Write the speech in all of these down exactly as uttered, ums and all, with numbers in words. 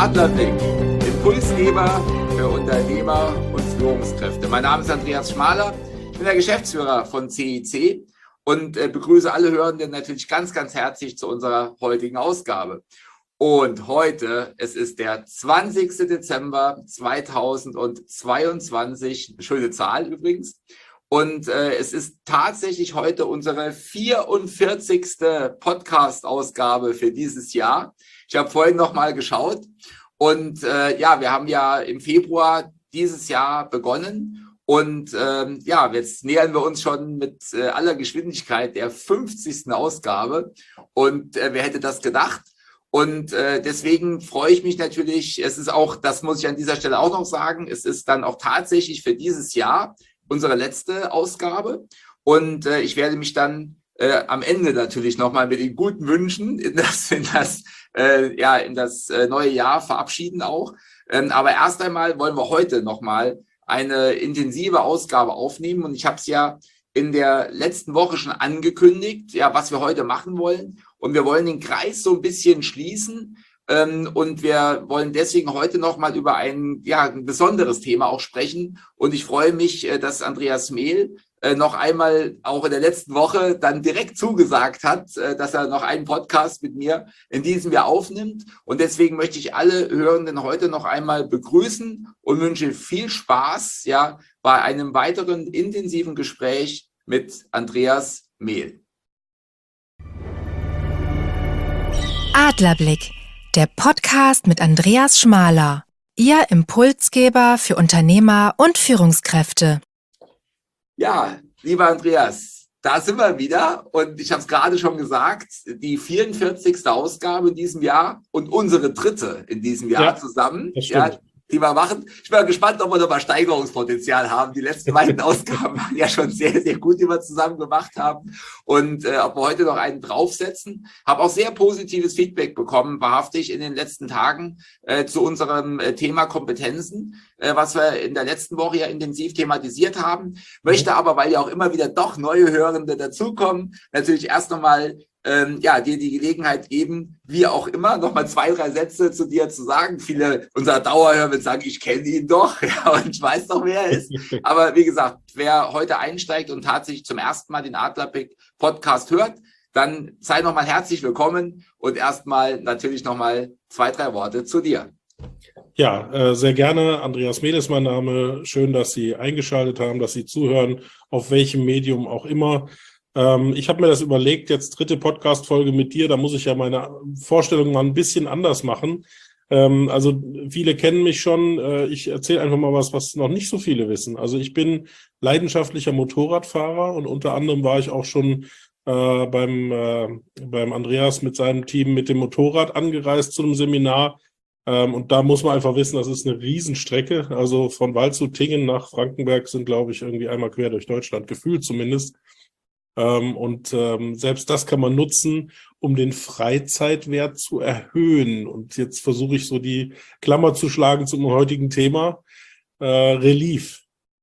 Adlerblick, Impulsgeber für Unternehmer und Führungskräfte. Mein Name ist Andreas Schmaler, ich bin der Geschäftsführer von C I C und äh, begrüße alle Hörenden natürlich ganz, ganz herzlich zu unserer heutigen Ausgabe. Und heute, es ist der zwanzigster Dezember zweitausendzweiundzwanzig, schöne Zahl übrigens, und äh, es ist tatsächlich heute unsere vierundvierzigste Podcast-Ausgabe für dieses Jahr. Ich habe vorhin noch mal geschaut und äh, ja, wir haben ja im Februar dieses Jahr begonnen und ähm, ja, jetzt nähern wir uns schon mit äh, aller Geschwindigkeit der fünfzigsten Ausgabe und äh, wer hätte das gedacht? Und äh, deswegen freue ich mich natürlich, es ist auch, das muss ich an dieser Stelle auch noch sagen, es ist dann auch tatsächlich für dieses Jahr unsere letzte Ausgabe und äh, ich werde mich dann äh, am Ende natürlich nochmal mit den guten Wünschen in das, in das, äh, ja, in das äh, neue Jahr verabschieden auch. Ähm, aber erst einmal wollen wir heute nochmal eine intensive Ausgabe aufnehmen und ich habe es ja in der letzten Woche schon angekündigt, ja, was wir heute machen wollen. Und wir wollen den Kreis so ein bisschen schließen. Ähm, und wir wollen deswegen heute nochmal über ein, ja, ein besonderes Thema auch sprechen. Und ich freue mich, äh, dass Andreas Mehl äh, noch einmal auch in der letzten Woche dann direkt zugesagt hat, äh, dass er noch einen Podcast mit mir in diesem Jahr aufnimmt. Und deswegen möchte ich alle Hörenden heute noch einmal begrüßen und wünsche viel Spaß, ja, bei einem weiteren intensiven Gespräch mit Andreas Mehl. Adlerblick, der Podcast mit Andreas Schmaler, Ihr Impulsgeber für Unternehmer und Führungskräfte. Ja, lieber Andreas, da sind wir wieder und ich habe es gerade schon gesagt, die vierundvierzigste Ausgabe in diesem Jahr und unsere dritte in diesem Jahr ja, zusammen. Ja, die wir machen. Ich bin gespannt, ob wir noch mal Steigerungspotenzial haben. Die letzten beiden Ausgaben waren ja schon sehr, sehr gut, die wir zusammen gemacht haben. Und äh, ob wir heute noch einen draufsetzen. Habe auch sehr positives Feedback bekommen, wahrhaftig in den letzten Tagen äh, zu unserem äh, Thema Kompetenzen, äh, was wir in der letzten Woche ja intensiv thematisiert haben. Möchte aber, weil ja auch immer wieder doch neue Hörende dazukommen, natürlich erst nochmal Ähm, ja, dir die Gelegenheit geben, wie auch immer, nochmal zwei, drei Sätze zu dir zu sagen. Viele unserer Dauerhörer würden sagen, ich kenne ihn doch, ja, und ich weiß doch, wer er ist. Aber wie gesagt, wer heute einsteigt und tatsächlich zum ersten Mal den Adlerblick Podcast hört, dann sei nochmal herzlich willkommen und erstmal natürlich nochmal zwei, drei Worte zu dir. Ja, äh, sehr gerne. Andreas Mehl ist mein Name. Schön, dass Sie eingeschaltet haben, dass Sie zuhören, auf welchem Medium auch immer. Ich habe mir das überlegt, jetzt dritte Podcast-Folge mit dir, da muss ich ja meine Vorstellung mal ein bisschen anders machen. Also viele kennen mich schon, ich erzähle einfach mal was, was noch nicht so viele wissen. Also ich bin leidenschaftlicher Motorradfahrer und unter anderem war ich auch schon äh, beim, äh, beim Andreas mit seinem Team mit dem Motorrad angereist zu einem Seminar. Und da muss man einfach wissen, das ist eine Riesenstrecke. Also von Waldshut-Tingen nach Frankenberg sind, glaube ich, irgendwie einmal quer durch Deutschland, gefühlt zumindest. Ähm, und ähm, selbst das kann man nutzen, um den Freizeitwert zu erhöhen. Und jetzt versuche ich so die Klammer zu schlagen zum heutigen Thema. Äh, Relief.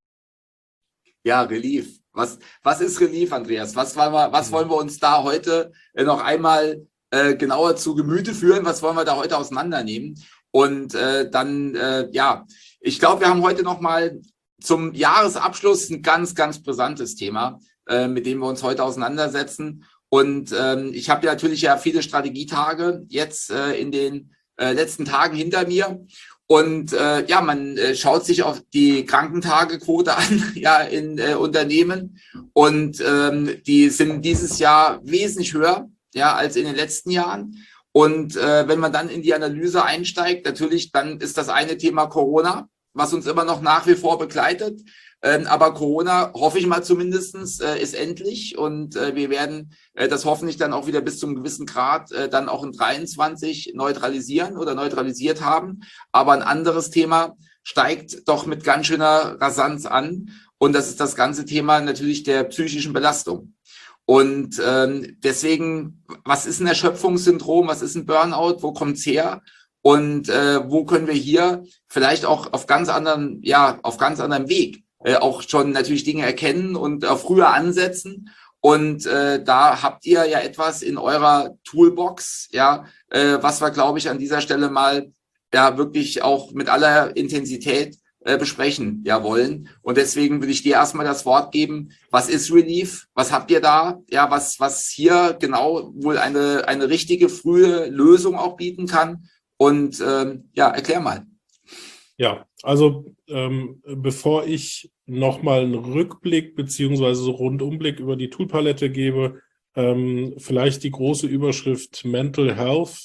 Ja, Relief. Was, was ist Relief, Andreas? Was, wollen wir, was wollen wir uns da heute äh, noch einmal äh, genauer zu Gemüte führen? Was wollen wir da heute auseinandernehmen? Und äh, dann, äh, ja, ich glaube, wir haben heute noch mal zum Jahresabschluss ein ganz, ganz brisantes Thema, mit dem wir uns heute auseinandersetzen. Und ähm, ich habe ja natürlich ja viele Strategietage jetzt äh, in den äh, letzten Tagen hinter mir. Und äh, ja, man äh, schaut sich auf die Krankentagequote an, ja, in äh, Unternehmen. Und ähm, die sind dieses Jahr wesentlich höher, ja, als in den letzten Jahren. Und äh, wenn man dann in die Analyse einsteigt, natürlich, dann ist das eine Thema Corona, was uns immer noch nach wie vor begleitet. Ähm, aber Corona, hoffe ich mal zumindestens, äh, ist endlich und äh, wir werden äh, das hoffentlich dann auch wieder bis zum gewissen Grad äh, dann auch in dreiundzwanzig neutralisieren oder neutralisiert haben. Aber ein anderes Thema steigt doch mit ganz schöner Rasanz an und das ist das ganze Thema natürlich der psychischen Belastung. Und ähm, deswegen, was ist ein Erschöpfungssyndrom, was ist ein Burnout, wo kommt's her? Und äh, wo können wir hier vielleicht auch auf ganz anderen, ja, auf ganz anderem Weg äh, auch schon natürlich Dinge erkennen und äh, früher ansetzen. Und äh, da habt ihr ja etwas in eurer Toolbox, ja, äh, was wir, glaube ich, an dieser Stelle mal ja wirklich auch mit aller Intensität äh, besprechen ja wollen. Und deswegen würde ich dir erstmal das Wort geben. Was ist Relief? Was habt ihr da? Ja, was, was hier genau wohl eine, eine richtige frühe Lösung auch bieten kann? Und ähm, ja, erklär mal. Ja, also ähm, bevor ich nochmal einen Rückblick beziehungsweise so Rundumblick über die Toolpalette gebe, ähm, vielleicht die große Überschrift Mental Health,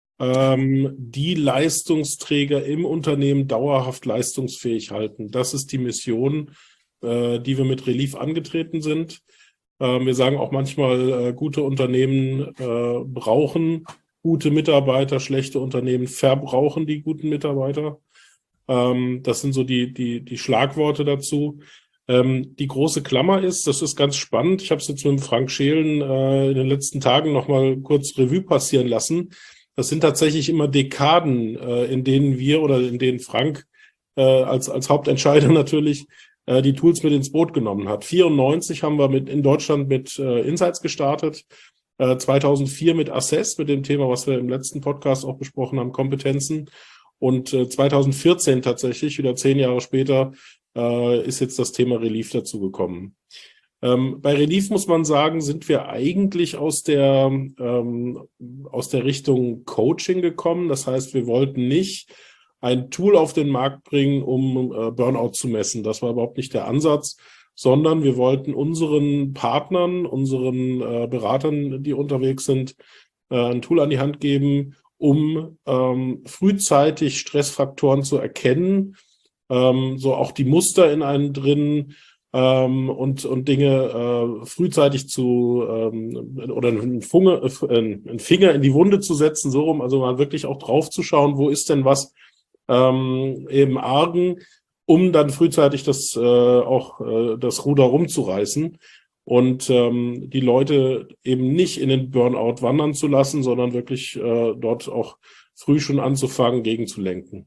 ähm, die Leistungsträger im Unternehmen dauerhaft leistungsfähig halten. Das ist die Mission, äh, die wir mit Relief angetreten sind. Ähm, wir sagen auch manchmal, äh, gute Unternehmen äh, brauchen gute Mitarbeiter, schlechte Unternehmen verbrauchen die guten Mitarbeiter. Ähm, das sind so die, die, die Schlagworte dazu. Ähm, die große Klammer ist, das ist ganz spannend, ich habe es jetzt mit Frank Scheelen äh, in den letzten Tagen nochmal kurz Revue passieren lassen. Das sind tatsächlich immer Dekaden, äh, in denen wir oder in denen Frank äh, als, als Hauptentscheider natürlich äh, die Tools mit ins Boot genommen hat. vierundneunzig haben wir mit, in Deutschland mit äh, Insights gestartet, äh, zweitausendvier mit Assess, mit dem Thema, was wir im letzten Podcast auch besprochen haben, Kompetenzen. Und äh, zweitausendvierzehn tatsächlich, wieder zehn Jahre später, äh, ist jetzt das Thema Relief dazu gekommen. Ähm, bei Relief muss man sagen, sind wir eigentlich aus der, ähm, aus der Richtung Coaching gekommen. Das heißt, wir wollten nicht ein Tool auf den Markt bringen, um äh, Burnout zu messen. Das war überhaupt nicht der Ansatz, sondern wir wollten unseren Partnern, unseren äh, Beratern, die unterwegs sind, äh, ein Tool an die Hand geben, um ähm, frühzeitig Stressfaktoren zu erkennen, ähm, so auch die Muster in einem drin, Ähm, und, und Dinge äh, frühzeitig zu ähm, oder einen, Funge, äh, einen Finger in die Wunde zu setzen, so rum, also mal wirklich auch drauf zu schauen, wo ist denn was ähm, im Argen, um dann frühzeitig das äh, auch äh, das Ruder rumzureißen und ähm, die Leute eben nicht in den Burnout wandern zu lassen, sondern wirklich äh, dort auch früh schon anzufangen, gegenzulenken.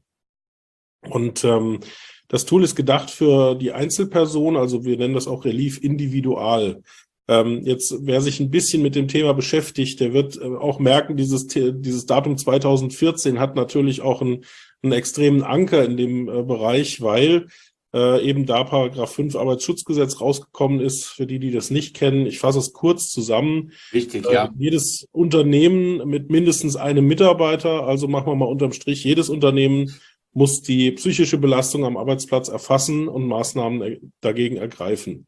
Und ähm, das Tool ist gedacht für die Einzelperson, also wir nennen das auch Relief individual. Ähm, jetzt, wer sich ein bisschen mit dem Thema beschäftigt, der wird äh, auch merken, dieses, dieses Datum zweitausendvierzehn hat natürlich auch einen, einen extremen Anker in dem äh, Bereich, weil äh, eben da Paragraph fünf Arbeitsschutzgesetz rausgekommen ist, für die, die das nicht kennen. Ich fasse es kurz zusammen. Richtig, äh, ja. Jedes Unternehmen mit mindestens einem Mitarbeiter, also machen wir mal unterm Strich, jedes Unternehmen muss die psychische Belastung am Arbeitsplatz erfassen und Maßnahmen dagegen ergreifen.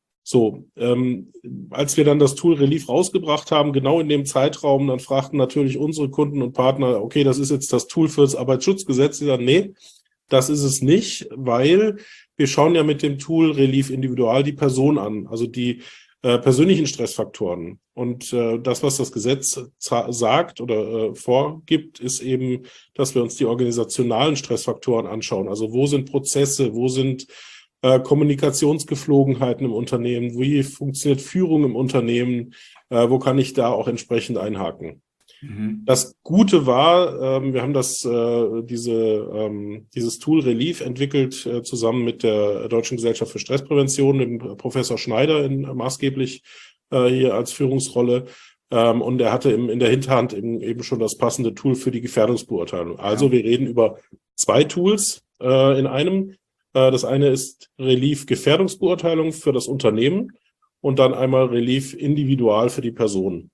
So, ähm, als wir dann das Tool Relief rausgebracht haben, genau in dem Zeitraum, dann fragten natürlich unsere Kunden und Partner, okay, das ist jetzt das Tool fürs Arbeitsschutzgesetz. Sie sagen, nee, das ist es nicht, weil wir schauen ja mit dem Tool Relief individual die Person an, also die äh, persönlichen Stressfaktoren. Und äh, das, was das Gesetz sagt oder äh, vorgibt, ist eben, dass wir uns die organisationalen Stressfaktoren anschauen. Also wo sind Prozesse, wo sind äh, Kommunikationsgeflogenheiten im Unternehmen, wie funktioniert Führung im Unternehmen, äh, wo kann ich da auch entsprechend einhaken. Mhm. Das Gute war, ähm, wir haben das, äh, diese, ähm, dieses Tool Relief entwickelt äh, zusammen mit der Deutschen Gesellschaft für Stressprävention, dem Professor Schneider in, maßgeblich hier als Führungsrolle, ähm, und er hatte im, in der Hinterhand eben, eben schon das passende Tool für die Gefährdungsbeurteilung. Also ja. Wir reden über zwei Tools äh, in einem. Äh, das eine ist Relief Gefährdungsbeurteilung für das Unternehmen und dann einmal Relief individual für die Person.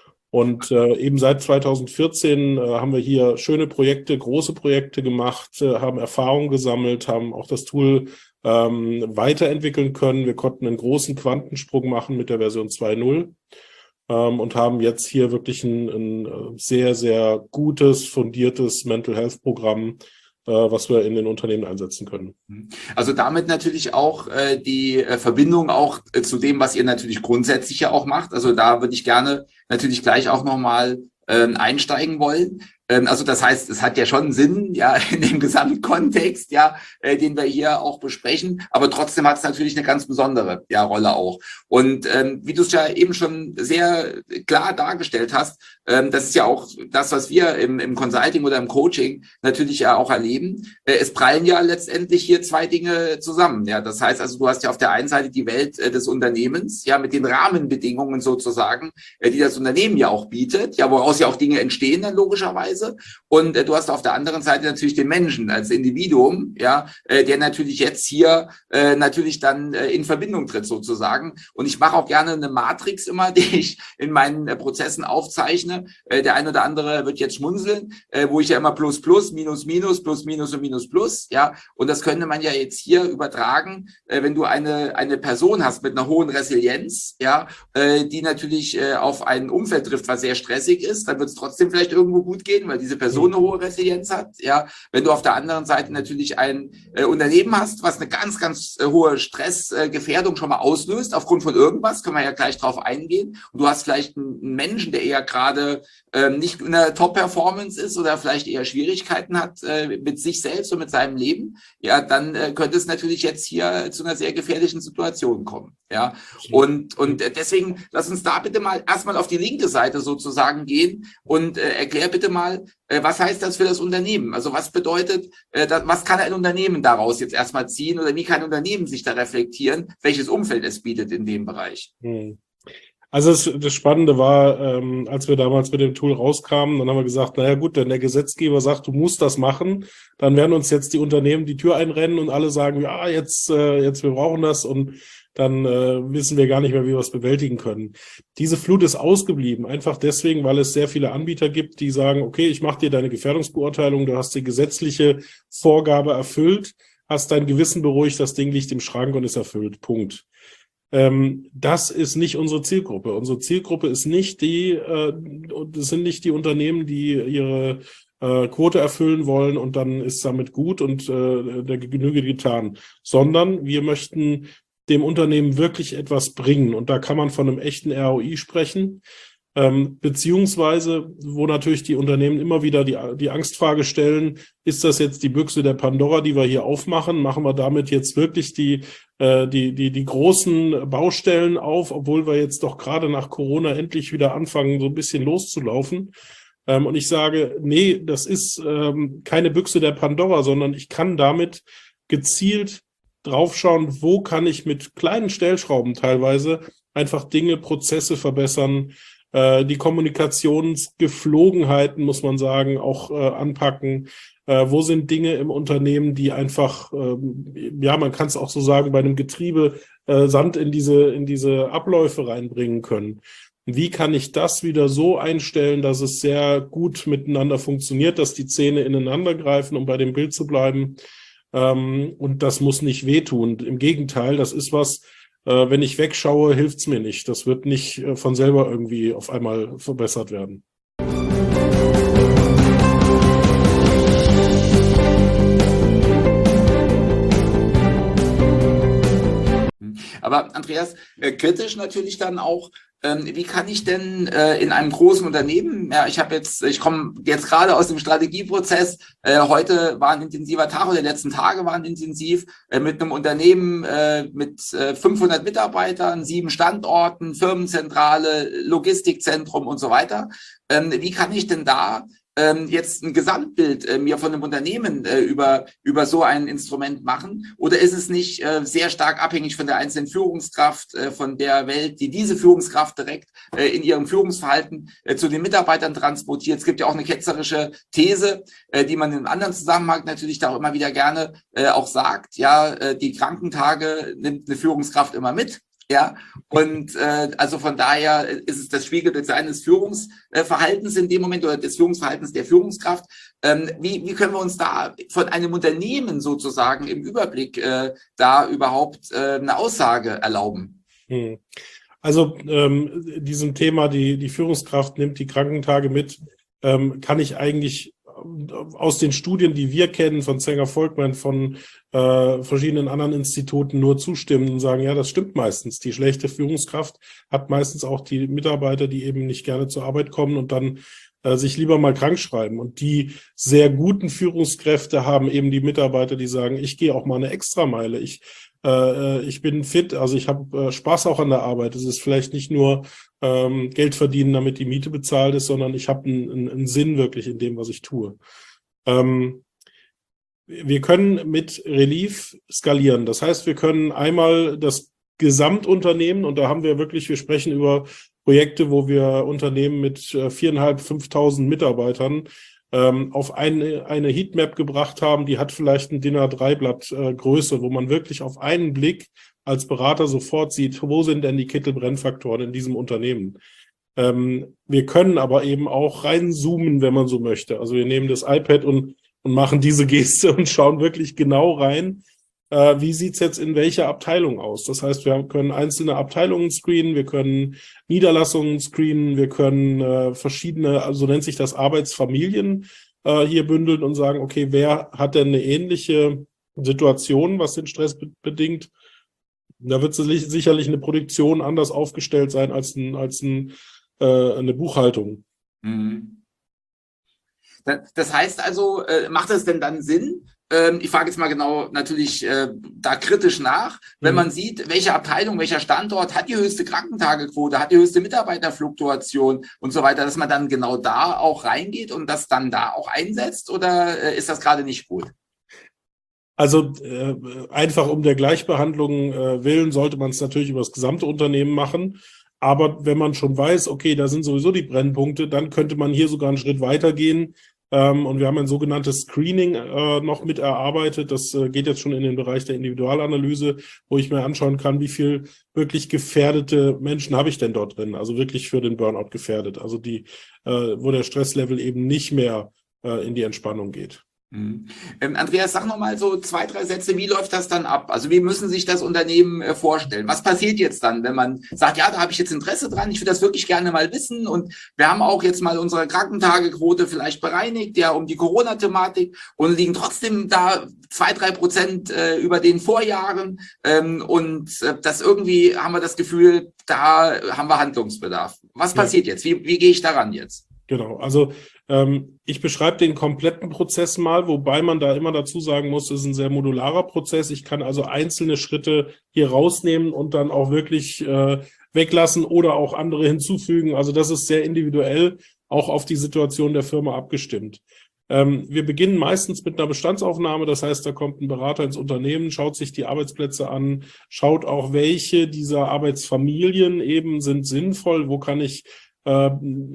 Und äh, eben seit zweitausendvierzehn äh, haben wir hier schöne Projekte, große Projekte gemacht, äh, haben Erfahrungen gesammelt, haben auch das Tool ähm, weiterentwickeln können. Wir konnten einen großen Quantensprung machen mit der Version zwei Punkt null ähm, und haben jetzt hier wirklich ein, ein sehr, sehr gutes, fundiertes Mental Health Programm, äh, was wir in den Unternehmen einsetzen können. Also damit natürlich auch äh, die äh, Verbindung auch äh, zu dem, was ihr natürlich grundsätzlich ja auch macht. Also da würde ich gerne natürlich gleich auch nochmal äh, einsteigen wollen. Ähm, also das heißt, es hat ja schon Sinn, ja, in dem Gesamtkontext, ja, äh, den wir hier auch besprechen. Aber trotzdem hat es natürlich eine ganz besondere ja, Rolle auch. Und ähm, wie du es ja eben schon sehr klar dargestellt hast, ähm, das ist ja auch das, was wir im, im Consulting oder im Coaching natürlich ja auch erleben. Äh, es prallen ja letztendlich hier zwei Dinge zusammen. Ja, das heißt also, du hast ja auf der einen Seite die Welt äh, des Unternehmens, ja, mit den Rahmenbedingungen sozusagen, äh, die das Unternehmen ja auch bietet, ja, woraus ja auch Dinge entstehen dann logischerweise. Prozesse. Und äh, du hast auf der anderen Seite natürlich den Menschen als Individuum, ja, äh, der natürlich jetzt hier äh, natürlich dann äh, in Verbindung tritt sozusagen. Und ich mache auch gerne eine Matrix immer, die ich in meinen äh, Prozessen aufzeichne. Äh, der eine oder andere wird jetzt schmunzeln, äh, wo ich ja immer Plus, Plus, Minus, Minus, Plus, Minus und Minus, Plus, ja. Und das könnte man ja jetzt hier übertragen, äh, wenn du eine eine Person hast mit einer hohen Resilienz, ja, äh, die natürlich äh, auf ein Umfeld trifft, was sehr stressig ist, dann wird es trotzdem vielleicht irgendwo gut gehen, weil diese Person eine hohe Resilienz hat, ja. Wenn du auf der anderen Seite natürlich ein äh, Unternehmen hast, was eine ganz, ganz äh, hohe Stressgefährdung äh, schon mal auslöst, aufgrund von irgendwas, können wir ja gleich drauf eingehen, und du hast vielleicht einen, einen Menschen, der eher gerade äh, nicht in einer Top-Performance ist oder vielleicht eher Schwierigkeiten hat äh, mit sich selbst und mit seinem Leben, ja, dann äh, könnte es natürlich jetzt hier zu einer sehr gefährlichen Situation kommen, ja. Und, und deswegen lass uns da bitte mal erstmal auf die linke Seite sozusagen gehen und äh, erklär bitte mal, äh, was heißt das für das Unternehmen? Also was bedeutet, äh, das, was kann ein Unternehmen daraus jetzt erstmal ziehen oder wie kann ein Unternehmen sich da reflektieren, welches Umfeld es bietet in dem Bereich? Hm. Also das, das Spannende war, ähm, als wir damals mit dem Tool rauskamen, dann haben wir gesagt, naja gut, wenn der Gesetzgeber sagt, du musst das machen, dann werden uns jetzt die Unternehmen die Tür einrennen und alle sagen, ja, jetzt, äh, jetzt wir brauchen das, und dann äh, wissen wir gar nicht mehr, wie wir es bewältigen können. Diese Flut ist ausgeblieben, einfach deswegen, weil es sehr viele Anbieter gibt, die sagen, okay, ich mache dir deine Gefährdungsbeurteilung, du hast die gesetzliche Vorgabe erfüllt, hast dein Gewissen beruhigt, das Ding liegt im Schrank und ist erfüllt, Punkt. Ähm, das ist nicht unsere Zielgruppe. Unsere Zielgruppe ist nicht die, äh, das sind nicht die Unternehmen, die ihre äh, Quote erfüllen wollen und dann ist damit gut und äh, der Genüge getan, sondern wir möchten dem Unternehmen wirklich etwas bringen, und da kann man von einem echten R O I sprechen. Ähm, beziehungsweise, wo natürlich die Unternehmen immer wieder die, die Angstfrage stellen, ist das jetzt die Büchse der Pandora, die wir hier aufmachen? Machen wir damit jetzt wirklich die, äh, die, die, die großen Baustellen auf, obwohl wir jetzt doch gerade nach Corona endlich wieder anfangen, so ein bisschen loszulaufen? Ähm, und ich sage, nee, das ist ähm, keine Büchse der Pandora, sondern ich kann damit gezielt draufschauen, wo kann ich mit kleinen Stellschrauben teilweise einfach Dinge, Prozesse verbessern, die Kommunikationsgeflogenheiten, muss man sagen, auch äh, anpacken. Äh, wo sind Dinge im Unternehmen, die einfach, ähm, ja, man kann es auch so sagen, bei einem Getriebe äh, Sand in diese, in diese Abläufe reinbringen können. Wie kann ich das wieder so einstellen, dass es sehr gut miteinander funktioniert, dass die Zähne ineinander greifen, um bei dem Bild zu bleiben? Ähm, und das muss nicht wehtun. Im Gegenteil, das ist was, Äh, wenn ich wegschaue, hilft's mir nicht. Das wird nicht äh, von selber irgendwie auf einmal verbessert werden. Aber Andreas, äh, kritisch natürlich dann auch, ähm, wie kann ich denn äh, in einem großen Unternehmen, ja, ich habe jetzt, ich komme jetzt gerade aus dem Strategieprozess, äh, heute war ein intensiver Tag oder die letzten Tage waren intensiv, äh, mit einem Unternehmen äh, mit äh, fünfhundert Mitarbeitern, sieben Standorten, Firmenzentrale, Logistikzentrum und so weiter. Ähm, wie kann ich denn da ähm, jetzt ein Gesamtbild äh, mir von einem Unternehmen äh, über über so ein Instrument machen? Oder ist es nicht äh, sehr stark abhängig von der einzelnen Führungskraft, äh, von der Welt, die diese Führungskraft direkt äh, in ihrem Führungsverhalten äh, zu den Mitarbeitern transportiert? Es gibt ja auch eine ketzerische These, äh, die man in einem anderen Zusammenhang natürlich da auch immer wieder gerne äh, auch sagt. Ja, äh, die Krankentage nimmt eine Führungskraft immer mit. Ja, und äh, also von daher ist es das Spiegelbild seines Führungsverhaltens in dem Moment oder des Führungsverhaltens der Führungskraft. Ähm, wie, wie können wir uns da von einem Unternehmen sozusagen im Überblick äh, da überhaupt äh, eine Aussage erlauben? Hm. Also ähm, diesem Thema, die, die Führungskraft nimmt die Krankentage mit, ähm, kann ich eigentlich aus den Studien, die wir kennen, von Sanger-Folkman, von äh, verschiedenen anderen Instituten nur zustimmen und sagen, ja, das stimmt meistens. Die schlechte Führungskraft hat meistens auch die Mitarbeiter, die eben nicht gerne zur Arbeit kommen und dann äh, sich lieber mal krank schreiben. Und die sehr guten Führungskräfte haben eben die Mitarbeiter, die sagen, ich gehe auch mal eine Extrameile. Ich äh, ich bin fit, also ich habe äh, Spaß auch an der Arbeit. Es ist vielleicht nicht nur ähm, Geld verdienen, damit die Miete bezahlt ist, sondern ich habe einen, einen Sinn wirklich in dem, was ich tue. Ähm, wir können mit Relief skalieren. Das heißt, wir können einmal das Gesamtunternehmen, und da haben wir wirklich, wir sprechen über Projekte, wo wir Unternehmen mit viereinhalb, fünftausend Mitarbeitern ähm, auf eine, eine Heatmap gebracht haben, die hat vielleicht ein D I N A drei Blatt äh, Größe, wo man wirklich auf einen Blick als Berater sofort sieht, wo sind denn die Kittelbrennfaktoren in diesem Unternehmen. Ähm, wir können aber eben auch reinzoomen, wenn man so möchte. Also wir nehmen das iPad und, und machen diese Geste und schauen wirklich genau rein, äh, wie sieht's jetzt in welcher Abteilung aus. Das heißt, wir können einzelne Abteilungen screenen, wir können Niederlassungen screenen, wir können äh, verschiedene, also nennt sich das Arbeitsfamilien, äh, hier bündeln und sagen, okay, wer hat denn eine ähnliche Situation, was den Stress be- bedingt? Da wird sicherlich eine Produktion anders aufgestellt sein als, ein, als ein, äh, eine Buchhaltung. Mhm. Das heißt also, äh, macht es denn dann Sinn? Ähm, ich frage jetzt mal genau natürlich äh, da kritisch nach, wenn Mhm. man sieht, welche Abteilung, welcher Standort hat die höchste Krankentagequote, hat die höchste Mitarbeiterfluktuation und so weiter, dass man dann genau da auch reingeht und das dann da auch einsetzt, oder äh, ist das gerade nicht gut? Also äh, einfach um der Gleichbehandlung äh, willen sollte man es natürlich über das gesamte Unternehmen machen. Aber wenn man schon weiß, okay, da sind sowieso die Brennpunkte, dann könnte man hier sogar einen Schritt weitergehen. Ähm, und wir haben ein sogenanntes Screening äh, noch mit erarbeitet. Das äh, geht jetzt schon in den Bereich der Individualanalyse, wo ich mir anschauen kann, wie viel wirklich gefährdete Menschen habe ich denn dort drin? Also wirklich für den Burnout gefährdet. Also die, äh, wo der Stresslevel eben nicht mehr äh, in die Entspannung geht. Mhm. Ähm, Andreas, sag noch mal so zwei, drei Sätze, wie läuft das dann ab? Also wie müssen sich das Unternehmen äh, vorstellen? Was passiert jetzt dann, wenn man sagt, ja, da habe ich jetzt Interesse dran, ich würde das wirklich gerne mal wissen und wir haben auch jetzt mal unsere Krankentagequote vielleicht bereinigt, ja, um die Corona-Thematik und liegen trotzdem da zwei, drei Prozent äh, über den Vorjahren ähm, und äh, das irgendwie haben wir das Gefühl, da haben wir Handlungsbedarf. Was Ja. passiert jetzt? Wie, wie gehe ich daran jetzt? Genau, also ähm, ich beschreibe den kompletten Prozess mal, wobei man da immer dazu sagen muss, es ist ein sehr modularer Prozess. Ich kann also einzelne Schritte hier rausnehmen und dann auch wirklich äh, weglassen oder auch andere hinzufügen. Also das ist sehr individuell, auch auf die Situation der Firma abgestimmt. Ähm, wir beginnen meistens mit einer Bestandsaufnahme, das heißt, da kommt ein Berater ins Unternehmen, schaut sich die Arbeitsplätze an, schaut auch, welche dieser Arbeitsfamilien eben sind sinnvoll, wo kann ich Äh,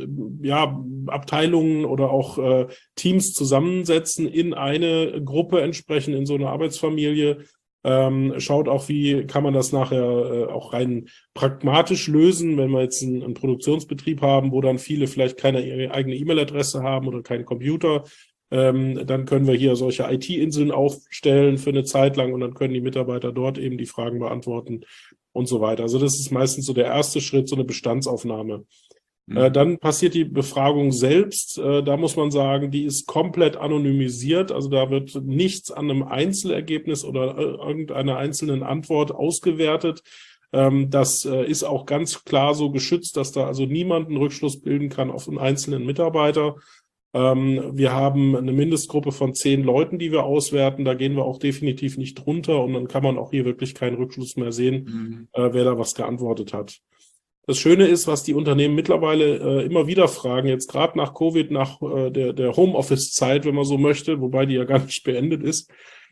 ja, Abteilungen oder auch äh, Teams zusammensetzen in eine Gruppe entsprechend in so einer Arbeitsfamilie. Ähm, schaut auch, wie kann man das nachher äh, auch rein pragmatisch lösen, wenn wir jetzt einen, einen Produktionsbetrieb haben, wo dann viele vielleicht keine eigene E-Mail-Adresse haben oder keinen Computer. Ähm, dann können wir hier solche I T-Inseln aufstellen für eine Zeit lang und dann können die Mitarbeiter dort eben die Fragen beantworten und so weiter. Also das ist meistens so der erste Schritt, so eine Bestandsaufnahme. Äh, dann passiert die Befragung selbst. Äh, da muss man sagen, die ist komplett anonymisiert. Also da wird nichts an einem Einzelergebnis oder äh, irgendeiner einzelnen Antwort ausgewertet. Ähm, das äh, ist auch ganz klar so geschützt, dass da also niemand einen Rückschluss bilden kann auf einen einzelnen Mitarbeiter. Ähm, wir haben eine Mindestgruppe von zehn Leuten, die wir auswerten. Da gehen wir auch definitiv nicht drunter und dann kann man auch hier wirklich keinen Rückschluss mehr sehen, Mhm. äh, wer da was geantwortet hat. Das Schöne ist, was die Unternehmen mittlerweile äh, immer wieder fragen, jetzt gerade nach Covid, nach äh, der, der Homeoffice-Zeit, wenn man so möchte, wobei die ja gar nicht beendet ist,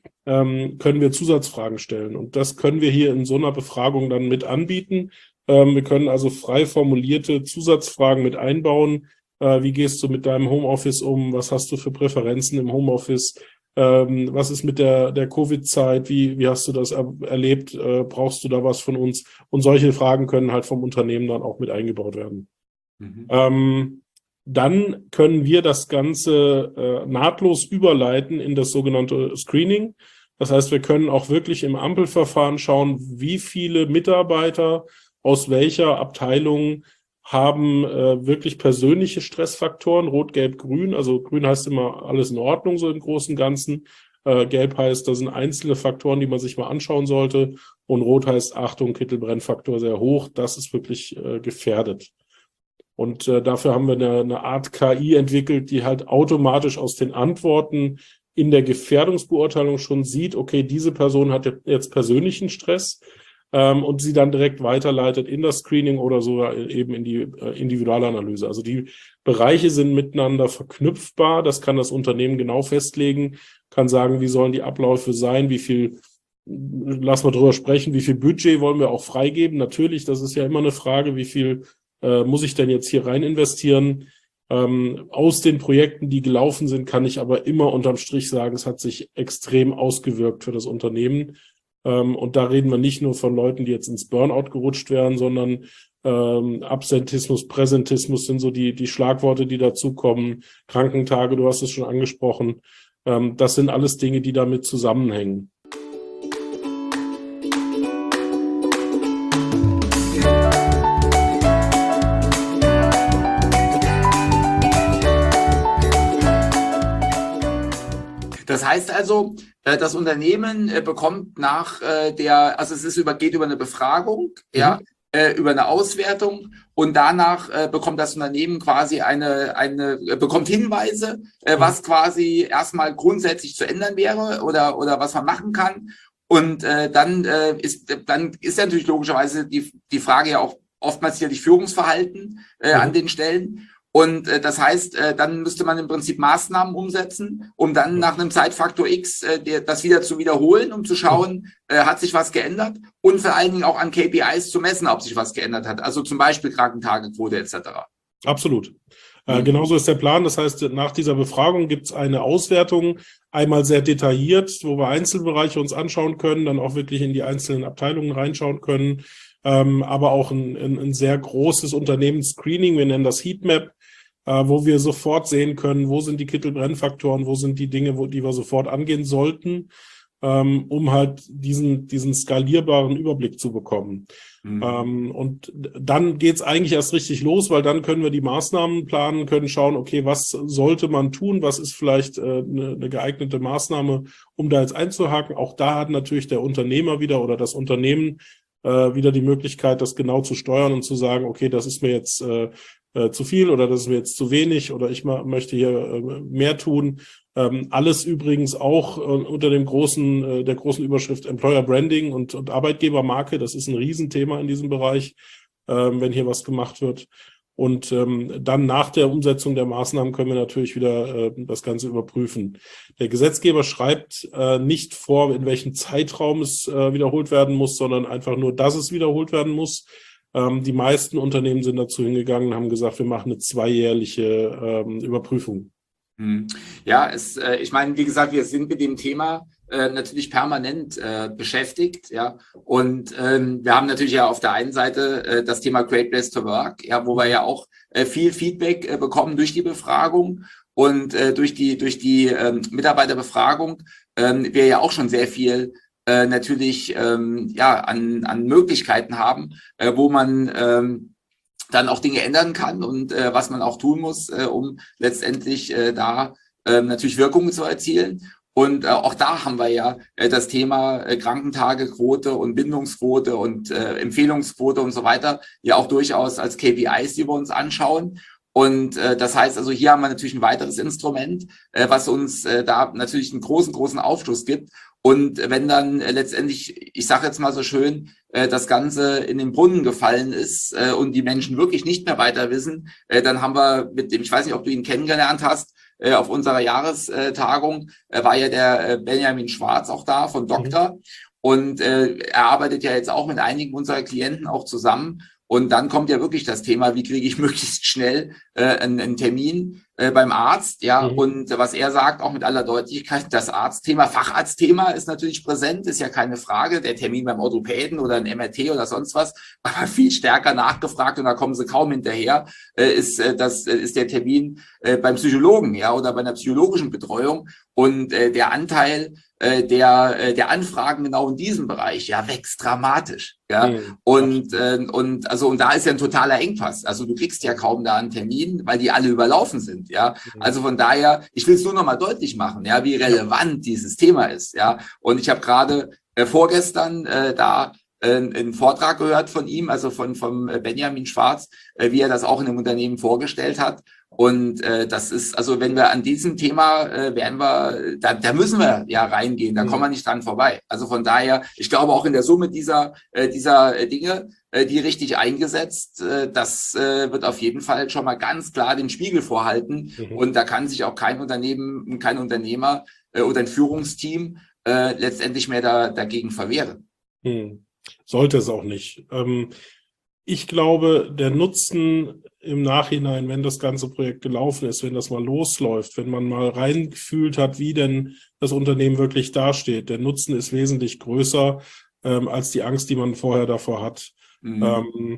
ähm, können wir Zusatzfragen stellen. Und das können wir hier in so einer Befragung dann mit anbieten. Ähm, wir können also frei formulierte Zusatzfragen mit einbauen. Äh, wie gehst du mit deinem Homeoffice um? Was hast du für Präferenzen im Homeoffice? Ähm, was ist mit der, der Covid-Zeit? Wie, wie hast du das er, erlebt? Äh, brauchst du da was von uns? Und solche Fragen können halt vom Unternehmen dann auch mit eingebaut werden. Mhm. Ähm, dann können wir das Ganze äh, nahtlos überleiten in das sogenannte Screening. Das heißt, wir können auch wirklich im Ampelverfahren schauen, wie viele Mitarbeiter aus welcher Abteilung haben äh, wirklich persönliche Stressfaktoren, rot, gelb, grün. Also grün heißt immer alles in Ordnung, so im Großen und Ganzen. Äh, gelb heißt, das sind einzelne Faktoren, die man sich mal anschauen sollte. Und rot heißt, Achtung, Kittelbrennfaktor sehr hoch. Das ist wirklich äh, gefährdet. Und äh, dafür haben wir eine, eine Art K I entwickelt, die halt automatisch aus den Antworten in der Gefährdungsbeurteilung schon sieht, okay, diese Person hat jetzt persönlichen Stress. Und sie dann direkt weiterleitet in das Screening oder sogar eben in die äh, Individualanalyse. Also die Bereiche sind miteinander verknüpfbar. Das kann das Unternehmen genau festlegen, kann sagen, wie sollen die Abläufe sein, wie viel, lass mal drüber sprechen, wie viel Budget wollen wir auch freigeben. Natürlich, das ist ja immer eine Frage, wie viel äh, muss ich denn jetzt hier rein investieren. Ähm, aus den Projekten, die gelaufen sind, kann ich aber immer unterm Strich sagen, es hat sich extrem ausgewirkt für das Unternehmen. Ähm, und da reden wir nicht nur von Leuten, die jetzt ins Burnout gerutscht wären, sondern ähm, Absentismus, Präsentismus sind so die, die Schlagworte, die dazukommen. Krankentage, du hast es schon angesprochen. Ähm, das sind alles Dinge, die damit zusammenhängen. Das heißt also, das Unternehmen bekommt nach der, also es ist über, geht über eine Befragung, mhm. ja, über eine Auswertung und danach bekommt das Unternehmen quasi eine, eine, bekommt Hinweise, was quasi erstmal grundsätzlich zu ändern wäre oder, oder was man machen kann. Und dann ist, dann ist ja natürlich logischerweise die, die Frage ja auch oftmals sicherlich Führungsverhalten äh, mhm. an den Stellen. Und äh, das heißt, äh, dann müsste man im Prinzip Maßnahmen umsetzen, um dann nach einem Zeitfaktor X äh, der, das wieder zu wiederholen, um zu schauen, äh, hat sich was geändert und vor allen Dingen auch an K P Is zu messen, ob sich was geändert hat. Also zum Beispiel Krankentagequote et cetera. Absolut. Äh, mhm. Genauso ist der Plan. Das heißt, nach dieser Befragung gibt es eine Auswertung, einmal sehr detailliert, wo wir Einzelbereiche uns anschauen können, dann auch wirklich in die einzelnen Abteilungen reinschauen können, ähm, aber auch ein, ein, ein sehr großes Unternehmensscreening, wir nennen das Heatmap, wo wir sofort sehen können, wo sind die Kittelbrennfaktoren, wo sind die Dinge, wo, die wir sofort angehen sollten, ähm, um halt diesen, diesen skalierbaren Überblick zu bekommen. Mhm. Ähm, und dann geht's eigentlich erst richtig los, weil dann können wir die Maßnahmen planen, können schauen, okay, was sollte man tun, was ist vielleicht äh, eine, eine geeignete Maßnahme, um da jetzt einzuhaken. Auch da hat natürlich der Unternehmer wieder oder das Unternehmen äh, wieder die Möglichkeit, das genau zu steuern und zu sagen, okay, das ist mir jetzt äh, Äh, zu viel oder das ist mir jetzt zu wenig oder ich ma- möchte hier äh, mehr tun. Ähm, alles übrigens auch äh, unter dem großen, äh, der großen Überschrift Employer Branding und, und Arbeitgebermarke. Das ist ein Riesenthema in diesem Bereich, ähm, wenn hier was gemacht wird. Und ähm, dann nach der Umsetzung der Maßnahmen können wir natürlich wieder äh, das Ganze überprüfen. Der Gesetzgeber schreibt äh, nicht vor, in welchem Zeitraum es äh, wiederholt werden muss, sondern einfach nur, dass es wiederholt werden muss. Die meisten Unternehmen sind dazu hingegangen und haben gesagt, wir machen eine zweijährliche ähm, Überprüfung. Ja, es, äh, ich meine, wie gesagt, wir sind mit dem Thema äh, natürlich permanent äh, beschäftigt, ja. Und ähm, wir haben natürlich ja auf der einen Seite äh, das Thema Great Place to Work, ja, wo wir ja auch äh, viel Feedback äh, bekommen durch die Befragung und äh, durch die durch die ähm, Mitarbeiterbefragung äh, wir ja auch schon sehr viel Äh, natürlich ähm, ja an an Möglichkeiten haben, äh, wo man ähm, dann auch Dinge ändern kann und äh, was man auch tun muss, äh, um letztendlich äh, da äh, natürlich Wirkungen zu erzielen. Und äh, auch da haben wir ja äh, das Thema äh, Krankentagequote und Bindungsquote und äh, Empfehlungsquote und so weiter ja auch durchaus als K P Is, die wir uns anschauen. Und äh, das heißt also, hier haben wir natürlich ein weiteres Instrument, äh, was uns äh, da natürlich einen großen, großen Aufschluss gibt. Und wenn dann äh, letztendlich, ich sage jetzt mal so schön, äh, das Ganze in den Brunnen gefallen ist äh, und die Menschen wirklich nicht mehr weiter wissen, äh, dann haben wir mit dem, ich weiß nicht, ob du ihn kennengelernt hast, äh, auf unserer Jahrestagung äh, war ja der äh, Benjamin Schwarz auch da von Doktor. Mhm. Und äh, er arbeitet ja jetzt auch mit einigen unserer Klienten auch zusammen. Und dann kommt ja wirklich das Thema, wie kriege ich möglichst schnell äh, einen, einen Termin äh, beim Arzt, ja, mhm. und äh, was er sagt, auch mit aller Deutlichkeit, das Arztthema, Facharztthema ist natürlich präsent, ist ja keine Frage, der Termin beim Orthopäden oder ein M R T oder sonst was, aber viel stärker nachgefragt und da kommen sie kaum hinterher, äh, ist äh, das äh, ist der Termin äh, beim Psychologen, ja, oder bei einer psychologischen Betreuung und äh, der Anteil der der Anfragen genau in diesem Bereich ja wächst dramatisch, ja, mhm. und äh, und also und da ist ja ein totaler Engpass, also du kriegst ja kaum da einen Termin, weil die alle überlaufen sind, ja, mhm. also von daher, ich will es nur noch mal deutlich machen, ja, wie relevant ja. dieses Thema ist, ja, und ich habe gerade äh, vorgestern äh, da äh, einen Vortrag gehört von ihm, also von vom Benjamin Schwarz, äh, wie er das auch in einem Unternehmen vorgestellt hat. Und äh, das ist, also wenn wir an diesem Thema äh, werden wir, da, da müssen wir ja reingehen, da mhm. kommen wir nicht dran vorbei. Also von daher, ich glaube auch in der Summe dieser äh, dieser äh, Dinge, äh, die richtig eingesetzt, äh, das äh, wird auf jeden Fall schon mal ganz klar den Spiegel vorhalten. Mhm. Und da kann sich auch kein Unternehmen, kein Unternehmer äh, oder ein Führungsteam äh, letztendlich mehr da, dagegen verwehren. Mhm. Sollte es auch nicht. Ähm Ich glaube, der Nutzen im Nachhinein, wenn das ganze Projekt gelaufen ist, wenn das mal losläuft, wenn man mal reingefühlt hat, wie denn das Unternehmen wirklich dasteht, der Nutzen ist wesentlich größer ähm, als die Angst, die man vorher davor hat. Mhm. Ähm,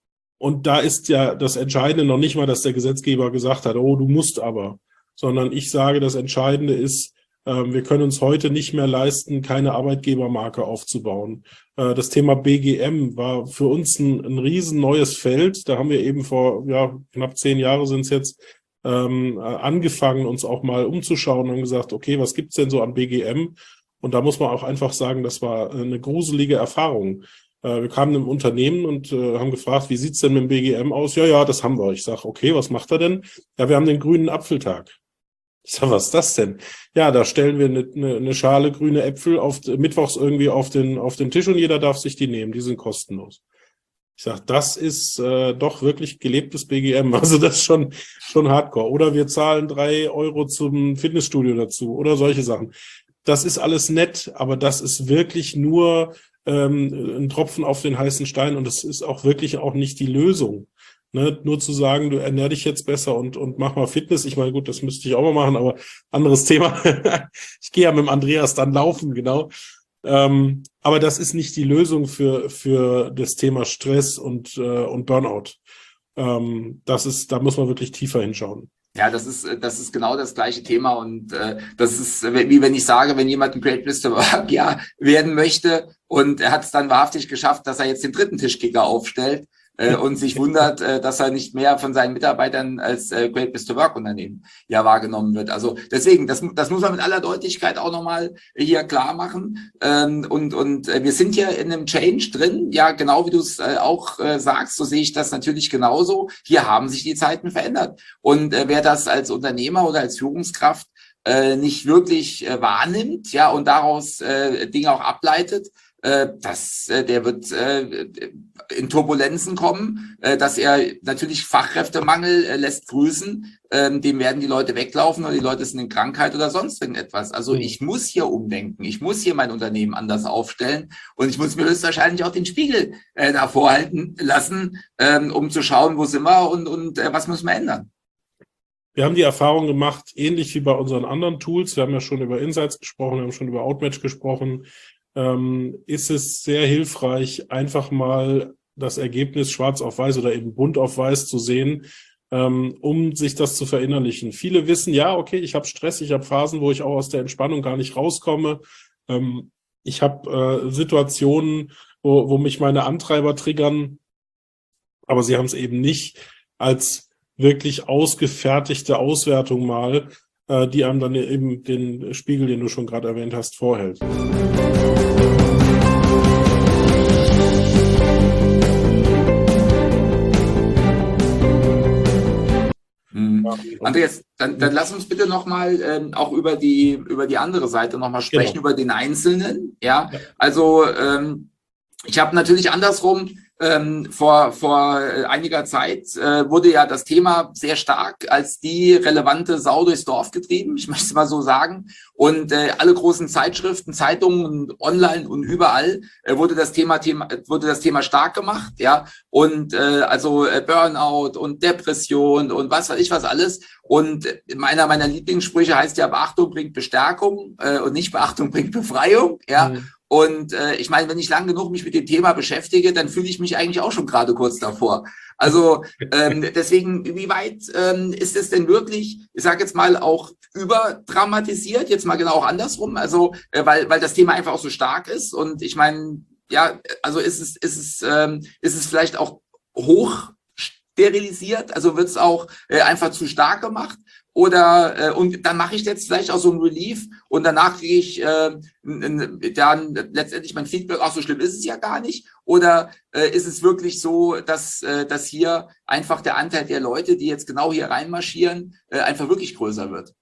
und da ist ja das Entscheidende noch nicht mal, dass der Gesetzgeber gesagt hat, oh, du musst aber, sondern ich sage, das Entscheidende ist, ähm, wir können uns heute nicht mehr leisten, keine Arbeitgebermarke aufzubauen. Äh, das Thema B G M war für uns ein, ein riesen neues Feld. Da haben wir eben vor ja, knapp zehn Jahren sind es jetzt ähm, angefangen, uns auch mal umzuschauen und gesagt, okay, was gibt's denn so an B G M? Und da muss man auch einfach sagen, das war eine gruselige Erfahrung. Äh, wir kamen im Unternehmen und äh, haben gefragt, wie sieht's denn mit dem B G M aus? Ja, ja, das haben wir. Ich sage, okay, was macht er denn? Ja, wir haben den grünen Apfeltag. Ich sag, was ist das denn? Ja, da stellen wir eine, eine, eine Schale grüne Äpfel auf, mittwochs irgendwie auf den, auf den Tisch und jeder darf sich die nehmen. Die sind kostenlos. Ich sag, das ist äh, doch wirklich gelebtes B G M. Also das ist schon, schon hardcore. Oder wir zahlen drei Euro zum Fitnessstudio dazu oder solche Sachen. Das ist alles nett, aber das ist wirklich nur ähm, ein Tropfen auf den heißen Stein und das ist auch wirklich auch nicht die Lösung. Ne, nur zu sagen, du ernähr dich jetzt besser und und mach mal Fitness. Ich meine, gut, das müsste ich auch mal machen, aber anderes Thema. Ich gehe ja mit dem Andreas dann laufen, genau. Ähm, aber das ist nicht die Lösung für für das Thema Stress und äh, und Burnout. Ähm, das ist, da muss man wirklich tiefer hinschauen. Ja, das ist das ist genau das gleiche Thema und äh, das ist wie wenn ich sage, wenn jemand ein Great Mister Work ja werden möchte und er hat es dann wahrhaftig geschafft, dass er jetzt den dritten Tischkicker aufstellt. Äh, und sich wundert, äh, dass er nicht mehr von seinen Mitarbeitern als äh, Great Mister Work Unternehmen ja wahrgenommen wird. Also deswegen, das, das muss man mit aller Deutlichkeit auch nochmal hier klar machen. Ähm, und und äh, wir sind hier in einem Change drin, ja, genau wie du es äh, auch äh, sagst, so sehe ich das natürlich genauso. Hier haben sich die Zeiten verändert. Und äh, wer das als Unternehmer oder als Führungskraft äh, nicht wirklich äh, wahrnimmt, ja, und daraus äh, Dinge auch ableitet, dass der wird in Turbulenzen kommen, dass er natürlich Fachkräftemangel lässt grüßen, dem werden die Leute weglaufen oder die Leute sind in Krankheit oder sonst irgendetwas. Also ich muss hier umdenken, ich muss hier mein Unternehmen anders aufstellen und ich muss mir höchstwahrscheinlich auch den Spiegel da vorhalten lassen, um zu schauen, wo sind wir und, und was müssen wir ändern. Wir haben die Erfahrung gemacht, ähnlich wie bei unseren anderen Tools, wir haben ja schon über Insights gesprochen, wir haben schon über Outmatch gesprochen, Ähm, ist es sehr hilfreich, einfach mal das Ergebnis schwarz auf weiß oder eben bunt auf weiß zu sehen, ähm, um sich das zu verinnerlichen. Viele wissen, ja, okay, ich habe Stress, ich habe Phasen, wo ich auch aus der Entspannung gar nicht rauskomme. Ähm, ich habe äh, Situationen, wo, wo mich meine Antreiber triggern, aber sie haben es eben nicht als wirklich ausgefertigte Auswertung mal, äh, die einem dann eben den Spiegel, den du schon gerade erwähnt hast, vorhält. Andreas, dann, dann lass uns bitte nochmal ähm, auch über die über die andere Seite nochmal sprechen, genau. Über den Einzelnen. Ja, ja. Also ähm, ich habe natürlich andersrum ähm, vor vor einiger Zeit äh, wurde ja das Thema sehr stark als die relevante Sau durchs Dorf getrieben, ich möchte es mal so sagen. Und äh, alle großen Zeitschriften, Zeitungen, online und überall äh, wurde das Thema, Thema wurde das Thema stark gemacht, ja. Und äh, also äh, Burnout und Depression und was weiß ich was alles. Und meiner meiner Lieblingssprüche heißt ja, Beachtung bringt Bestärkung äh, und nicht Beachtung bringt Befreiung, ja. Mhm. Und äh, ich meine, wenn ich lang genug mich mit dem Thema beschäftige, dann fühle ich mich eigentlich auch schon gerade kurz davor. Also ähm, deswegen, wie weit ähm, ist es denn wirklich, ich sage jetzt mal, auch überdramatisiert, jetzt mal genau auch andersrum, also äh, weil weil das Thema einfach auch so stark ist. Und ich meine, ja, also ist es, ist es, ähm, ist es vielleicht auch hoch sterilisiert, also wird es auch äh, einfach zu stark gemacht. Oder äh, und dann mache ich jetzt vielleicht auch so ein Relief und danach kriege ich äh, dann letztendlich mein Feedback, ach so schlimm ist es ja gar nicht. Oder äh, ist es wirklich so, dass äh, dass hier einfach der Anteil der Leute, die jetzt genau hier reinmarschieren, äh, einfach wirklich größer wird?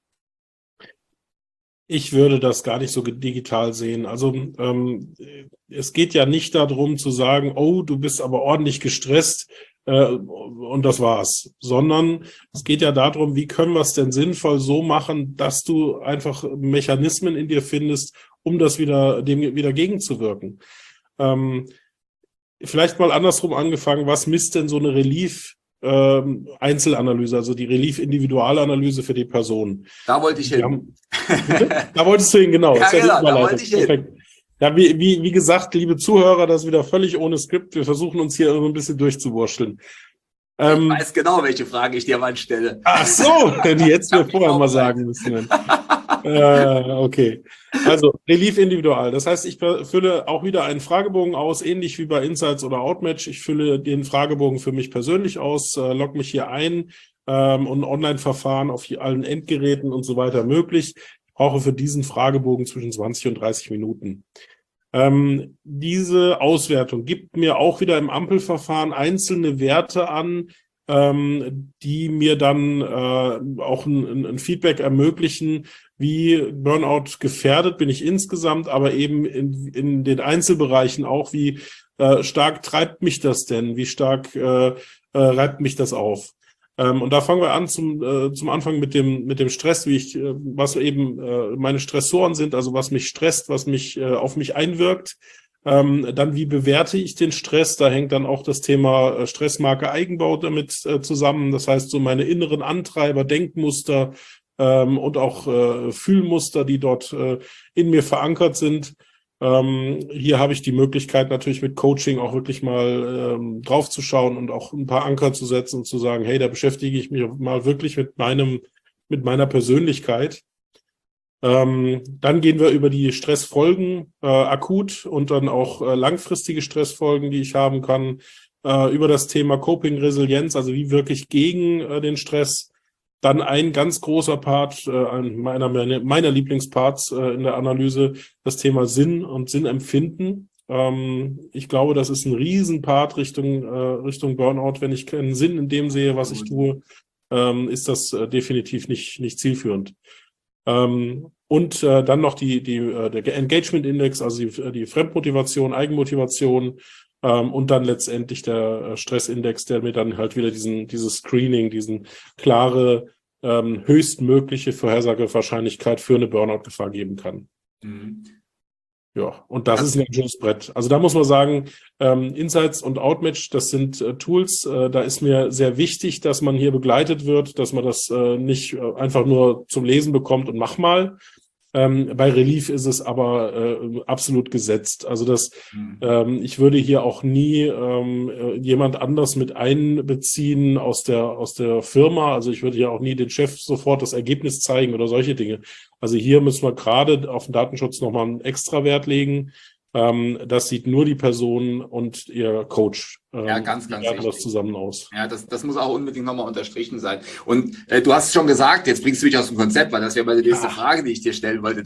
Ich würde das gar nicht so digital sehen. Also ähm, es geht ja nicht darum zu sagen, oh, du bist aber ordentlich gestresst, und das war's, sondern es geht ja darum, wie können wir es denn sinnvoll so machen, dass du einfach Mechanismen in dir findest, um das wieder dem wieder gegenzuwirken. Ähm, vielleicht mal andersrum angefangen, was misst denn so eine Relief ähm, Einzelanalyse, also die Relief-Individualanalyse für die Person? Da wollte ich hin. Haben, da wolltest du hin, genau. Ja, ist ja genau, da wollte ich hin. Perfekt. Ja, wie, wie, wie gesagt, liebe Zuhörer, das wieder völlig ohne Skript. Wir versuchen uns hier so ein bisschen durchzuwurschteln. Ich ähm, weiß genau, welche Frage ich dir mal stelle. Ach so, die hättest du mir vorher mal sagen müssen. äh, okay. Also, Relief individual. Das heißt, ich fülle auch wieder einen Fragebogen aus, ähnlich wie bei Insights oder Outmatch. Ich fülle den Fragebogen für mich persönlich aus, äh, logge mich hier ein ähm, und Online-Verfahren auf allen Endgeräten und so weiter möglich. Ich brauche für diesen Fragebogen zwischen zwanzig und dreißig Minuten. Ähm, diese Auswertung gibt mir auch wieder im Ampelverfahren einzelne Werte an, ähm, die mir dann äh, auch ein, ein Feedback ermöglichen, wie Burnout gefährdet bin ich insgesamt, aber eben in, in den Einzelbereichen auch, wie äh, stark treibt mich das denn, wie stark äh, äh, reibt mich das auf. Ähm, und da fangen wir an zum, äh, zum Anfang mit dem, mit dem Stress, wie ich, äh, was eben äh, meine Stressoren sind, also was mich stresst, was mich äh, auf mich einwirkt. Ähm, dann, wie bewerte ich den Stress? Da hängt dann auch das Thema äh, Stressmarke Eigenbau damit äh, zusammen. Das heißt, so meine inneren Antreiber, Denkmuster ähm, und auch äh, Fühlmuster, die dort äh, in mir verankert sind. Ähm, hier habe ich die Möglichkeit natürlich mit Coaching auch wirklich mal ähm, draufzuschauen und auch ein paar Anker zu setzen und zu sagen, hey, da beschäftige ich mich mal wirklich mit meinem, mit meiner Persönlichkeit. Ähm, dann gehen wir über die Stressfolgen äh, akut und dann auch äh, langfristige Stressfolgen, die ich haben kann, äh, über das Thema Coping-Resilienz, also wie wirklich gegen äh, den Stress. Dann ein ganz großer Part, äh, meiner, meiner Lieblingsparts äh, in der Analyse, das Thema Sinn und Sinnempfinden. Ähm, ich glaube, das ist ein Riesenpart Richtung, äh, Richtung Burnout. Wenn ich keinen Sinn in dem sehe, was ich tue, ähm, ist das äh, definitiv nicht, nicht zielführend. Ähm, und äh, dann noch die, die, äh, der Engagement Index, also die, die Fremdmotivation, Eigenmotivation, ähm, und dann letztendlich der äh, Stressindex, der mir dann halt wieder diesen, dieses Screening, diesen klare, ähm, höchstmögliche Vorhersagewahrscheinlichkeit für eine Burnout-Gefahr geben kann. Mhm. Ja, und das, das ist ein ganz schönes Brett. Also da muss man sagen, ähm, Insights und Outmatch, das sind äh, Tools, äh, da ist mir sehr wichtig, dass man hier begleitet wird, dass man das äh, nicht äh, einfach nur zum Lesen bekommt und mach mal. Ähm, bei Relief ist es aber äh, absolut gesetzt. Also das, mhm. ähm, ich würde hier auch nie ähm, jemand anders mit einbeziehen aus der aus der Firma. Also ich würde hier auch nie den Chef sofort das Ergebnis zeigen oder solche Dinge. Also hier müssen wir gerade auf den Datenschutz nochmal einen extra Wert legen. Ähm, das sieht nur die Person und ihr Coach. Ähm, ja, ganz, ganz wichtig. Das zusammen aus. Ja, das, das muss auch unbedingt nochmal unterstrichen sein. Und äh, du hast es schon gesagt, jetzt bringst du mich aus dem Konzept, weil das wäre meine nächste ja. Frage, die ich dir stellen wollte.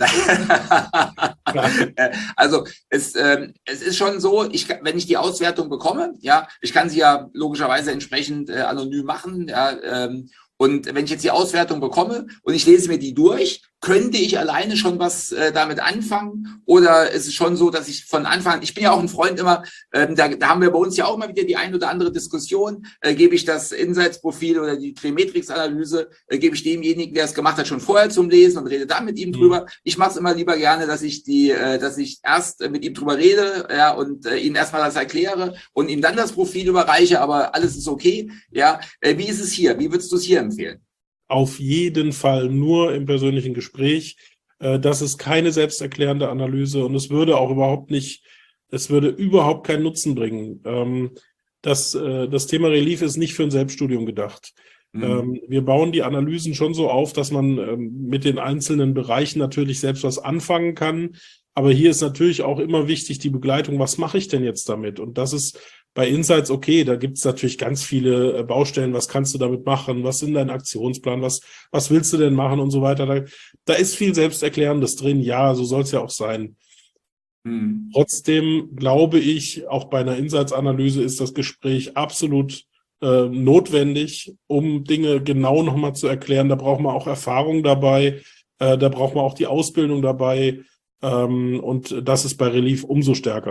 Also es, äh, es ist schon so, ich, wenn ich die Auswertung bekomme, ja, ich kann sie ja logischerweise entsprechend äh, anonym machen, ja, ähm, und wenn ich jetzt die Auswertung bekomme und ich lese mir die durch, könnte ich alleine schon was äh, damit anfangen? Oder ist es schon so, dass ich von Anfang, ich bin ja auch ein Freund immer, ähm, da, da haben wir bei uns ja auch mal wieder die ein oder andere Diskussion, äh, gebe ich das Insights-Profil oder die Trimetrix-Analyse, äh, gebe ich demjenigen, der es gemacht hat, schon vorher zum Lesen und rede dann mit ihm mhm. drüber. Ich mache es immer lieber gerne, dass ich die, äh, dass ich erst äh, mit ihm drüber rede, ja, und äh, ihm erstmal das erkläre und ihm dann das Profil überreiche, aber alles ist okay. Ja, äh, wie ist es hier? Wie würdest du es hier empfehlen? Auf jeden Fall nur im persönlichen Gespräch. Das ist keine selbsterklärende Analyse und es würde auch überhaupt nicht, es würde überhaupt keinen Nutzen bringen. Das, das Thema Relief ist nicht für ein Selbststudium gedacht. Mhm. Wir bauen die Analysen schon so auf, dass man mit den einzelnen Bereichen natürlich selbst was anfangen kann. Aber hier ist natürlich auch immer wichtig die Begleitung. Was mache ich denn jetzt damit? Und das ist bei Insights okay. Da gibt es natürlich ganz viele Baustellen. Was kannst du damit machen? Was ist dein Aktionsplan? Was, was willst du denn machen und so weiter? Da, da ist viel Selbsterklärendes drin. Ja, so soll es ja auch sein. Hm. Trotzdem glaube ich, auch bei einer Insights-Analyse ist das Gespräch absolut äh, notwendig, um Dinge genau nochmal zu erklären. Da braucht man auch Erfahrung dabei. Äh, da braucht man auch die Ausbildung dabei. Und das ist bei Relief umso stärker.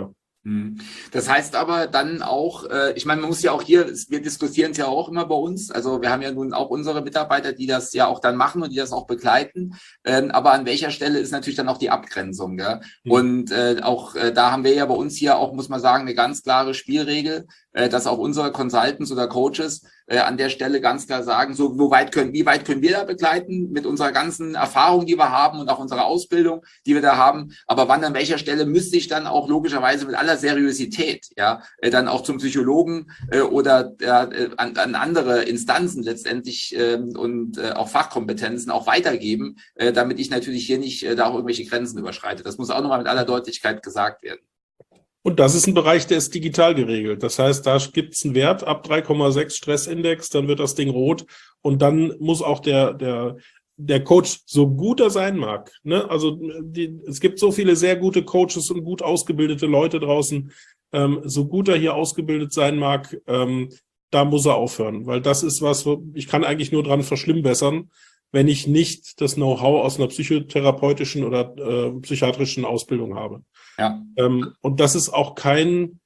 Das heißt aber dann auch, äh, ich meine, man muss ja auch hier, wir diskutieren es ja auch immer bei uns, also wir haben ja nun auch unsere Mitarbeiter, die das ja auch dann machen und die das auch begleiten, ähm, aber an welcher Stelle ist natürlich dann auch die Abgrenzung, ja? Mhm. Und äh, auch äh, da haben wir ja bei uns hier auch, muss man sagen, eine ganz klare Spielregel, äh, dass auch unsere Consultants oder Coaches äh, an der Stelle ganz klar sagen, so, wo weit können, wie weit können wir da begleiten mit unserer ganzen Erfahrung, die wir haben und auch unserer Ausbildung, die wir da haben, aber wann an welcher Stelle müsste ich dann auch logischerweise mit aller Seriosität, ja, äh, dann auch zum Psychologen äh, oder äh, an, an andere Instanzen letztendlich äh, und äh, auch Fachkompetenzen auch weitergeben, äh, damit ich natürlich hier nicht äh, da auch irgendwelche Grenzen überschreite. Das muss auch nochmal mit aller Deutlichkeit gesagt werden. Und das ist ein Bereich, der ist digital geregelt. Das heißt, da gibt es einen Wert ab drei Komma sechs Stressindex, dann wird das Ding rot und dann muss auch der, der, der Coach, so gut er sein mag, ne? Also die, es gibt so viele sehr gute Coaches und gut ausgebildete Leute draußen, ähm, so gut er hier ausgebildet sein mag, ähm, da muss er aufhören, weil das ist was, ich kann eigentlich nur dran verschlimmbessern, wenn ich nicht das Know-how aus einer psychotherapeutischen oder äh, psychiatrischen Ausbildung habe. Ja. Ähm, und das ist auch kein,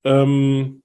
ähm,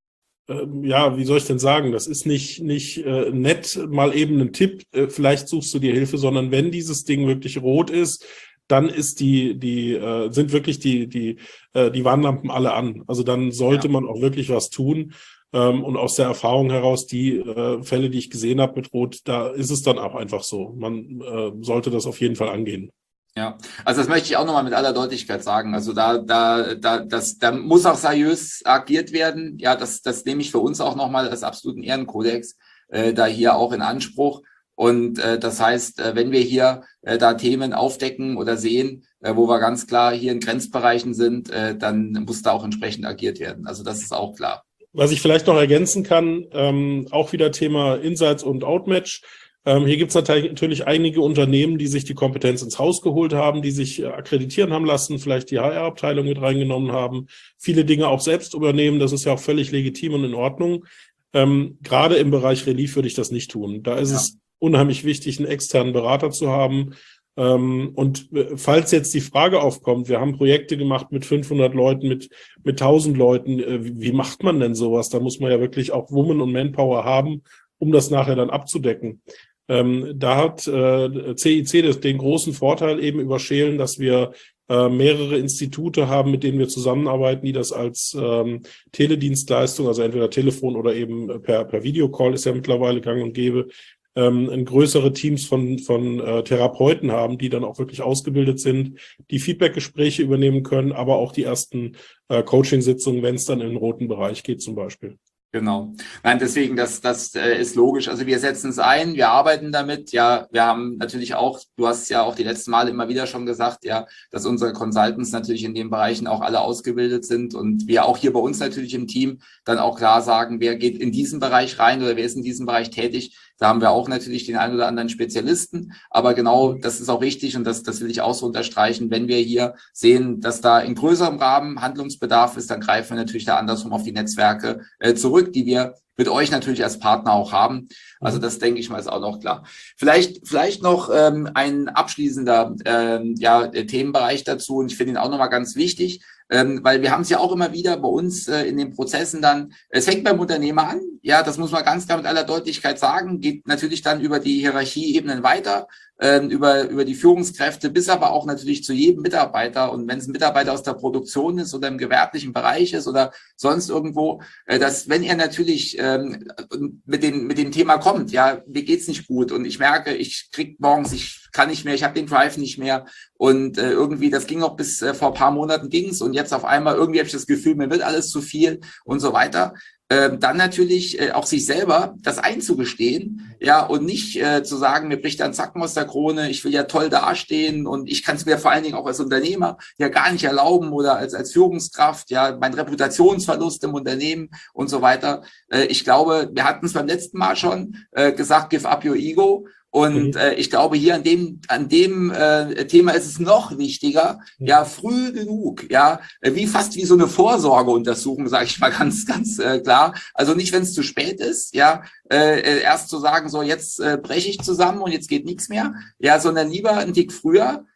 äh, ja, wie soll ich denn sagen, das ist nicht nicht äh, nett, mal eben ein Tipp, äh, vielleicht suchst du dir Hilfe, sondern wenn dieses Ding wirklich rot ist, dann ist die, die äh, sind wirklich die, die, äh, die Warnlampen alle an. Also dann sollte ja. man auch wirklich was tun. Ähm, und aus der Erfahrung heraus, die äh, Fälle, die ich gesehen habe mit Rot, da ist es dann auch einfach so. Man äh, sollte das auf jeden Fall angehen. Ja, also das möchte ich auch nochmal mit aller Deutlichkeit sagen. Also da, da, da, das, da muss auch seriös agiert werden. Ja, das, das nehme ich für uns auch nochmal als absoluten Ehrenkodex äh, da hier auch in Anspruch. Und äh, das heißt, äh, wenn wir hier äh, da Themen aufdecken oder sehen, äh, wo wir ganz klar hier in Grenzbereichen sind, äh, dann muss da auch entsprechend agiert werden. Also das ist auch klar. Was ich vielleicht noch ergänzen kann, ähm, auch wieder Thema Insights und Outmatch. Ähm, hier gibt es natürlich einige Unternehmen, die sich die Kompetenz ins Haus geholt haben, die sich äh, akkreditieren haben lassen, vielleicht die H R-Abteilung mit reingenommen haben, viele Dinge auch selbst übernehmen. Das ist ja auch völlig legitim und in Ordnung. Ähm, gerade im Bereich Relief würde ich das nicht tun. Da ist ja. es unheimlich wichtig, einen externen Berater zu haben. Ähm, und falls jetzt die Frage aufkommt, wir haben Projekte gemacht mit fünfhundert Leuten, mit mit tausend Leuten, äh, wie, wie macht man denn sowas? Da muss man ja wirklich auch Woman und Manpower haben, um das nachher dann abzudecken. Ähm, da hat äh, C I C das, den großen Vorteil eben über Schelen, dass wir äh, mehrere Institute haben, mit denen wir zusammenarbeiten, die das als ähm, Teledienstleistung, also entweder Telefon oder eben per, per Videocall, ist ja mittlerweile gang und gäbe, ähm, größere Teams von von äh, Therapeuten haben, die dann auch wirklich ausgebildet sind, die Feedbackgespräche übernehmen können, aber auch die ersten äh, Coaching-Sitzungen, wenn es dann in den roten Bereich geht zum Beispiel. Genau. Nein, deswegen, das, das äh, ist logisch. Also wir setzen es ein, wir arbeiten damit. Ja, wir haben natürlich auch, du hast ja auch die letzten Male immer wieder schon gesagt, ja, dass unsere Consultants natürlich in den Bereichen auch alle ausgebildet sind und wir auch hier bei uns natürlich im Team dann auch klar sagen, wer geht in diesen Bereich rein oder wer ist in diesem Bereich tätig. Da haben wir auch natürlich den einen oder anderen Spezialisten. Aber genau, das ist auch richtig und das, das will ich auch so unterstreichen. Wenn wir hier sehen, dass da in größerem Rahmen Handlungsbedarf ist, dann greifen wir natürlich da andersrum auf die Netzwerke äh, zurück, die wir mit euch natürlich als Partner auch haben. Also das denke ich mal ist auch noch klar. Vielleicht vielleicht noch ähm, ein abschließender ähm, ja, Themenbereich dazu und ich finde ihn auch nochmal ganz wichtig, ähm, weil wir haben es ja auch immer wieder bei uns äh, in den Prozessen dann, es fängt beim Unternehmer an, ja, das muss man ganz klar mit aller Deutlichkeit sagen, geht natürlich dann über die Hierarchieebenen weiter, ähm, über über die Führungskräfte, bis aber auch natürlich zu jedem Mitarbeiter und wenn es ein Mitarbeiter aus der Produktion ist oder im gewerblichen Bereich ist oder sonst irgendwo, äh, dass wenn er natürlich ähm, mit dem mit dem Thema kommt, ja, mir geht's nicht gut und ich merke, ich krieg morgens, ich kann nicht mehr, ich habe den Drive nicht mehr und äh, irgendwie, das ging auch bis äh, vor ein paar Monaten ging's und jetzt auf einmal irgendwie habe ich das Gefühl, mir wird alles zu viel und so weiter. Äh, dann natürlich äh, auch sich selber das einzugestehen, ja, und nicht äh, zu sagen, mir bricht ein Zacken aus der Krone, ich will ja toll dastehen und ich kann es mir vor allen Dingen auch als Unternehmer ja gar nicht erlauben oder als als Führungskraft, ja, mein Reputationsverlust im Unternehmen und so weiter. Äh, ich glaube, wir hatten es beim letzten Mal schon äh, gesagt, give up your ego. Und äh, ich glaube, hier an dem an dem äh, Thema ist es noch wichtiger, ja, früh genug, ja, wie fast wie so eine Vorsorgeuntersuchung, sage ich mal ganz ganz äh, klar. Also nicht, wenn es zu spät ist, ja, äh, erst zu sagen, so jetzt äh, breche ich zusammen und jetzt geht nichts mehr, ja, sondern lieber einen Tick früher,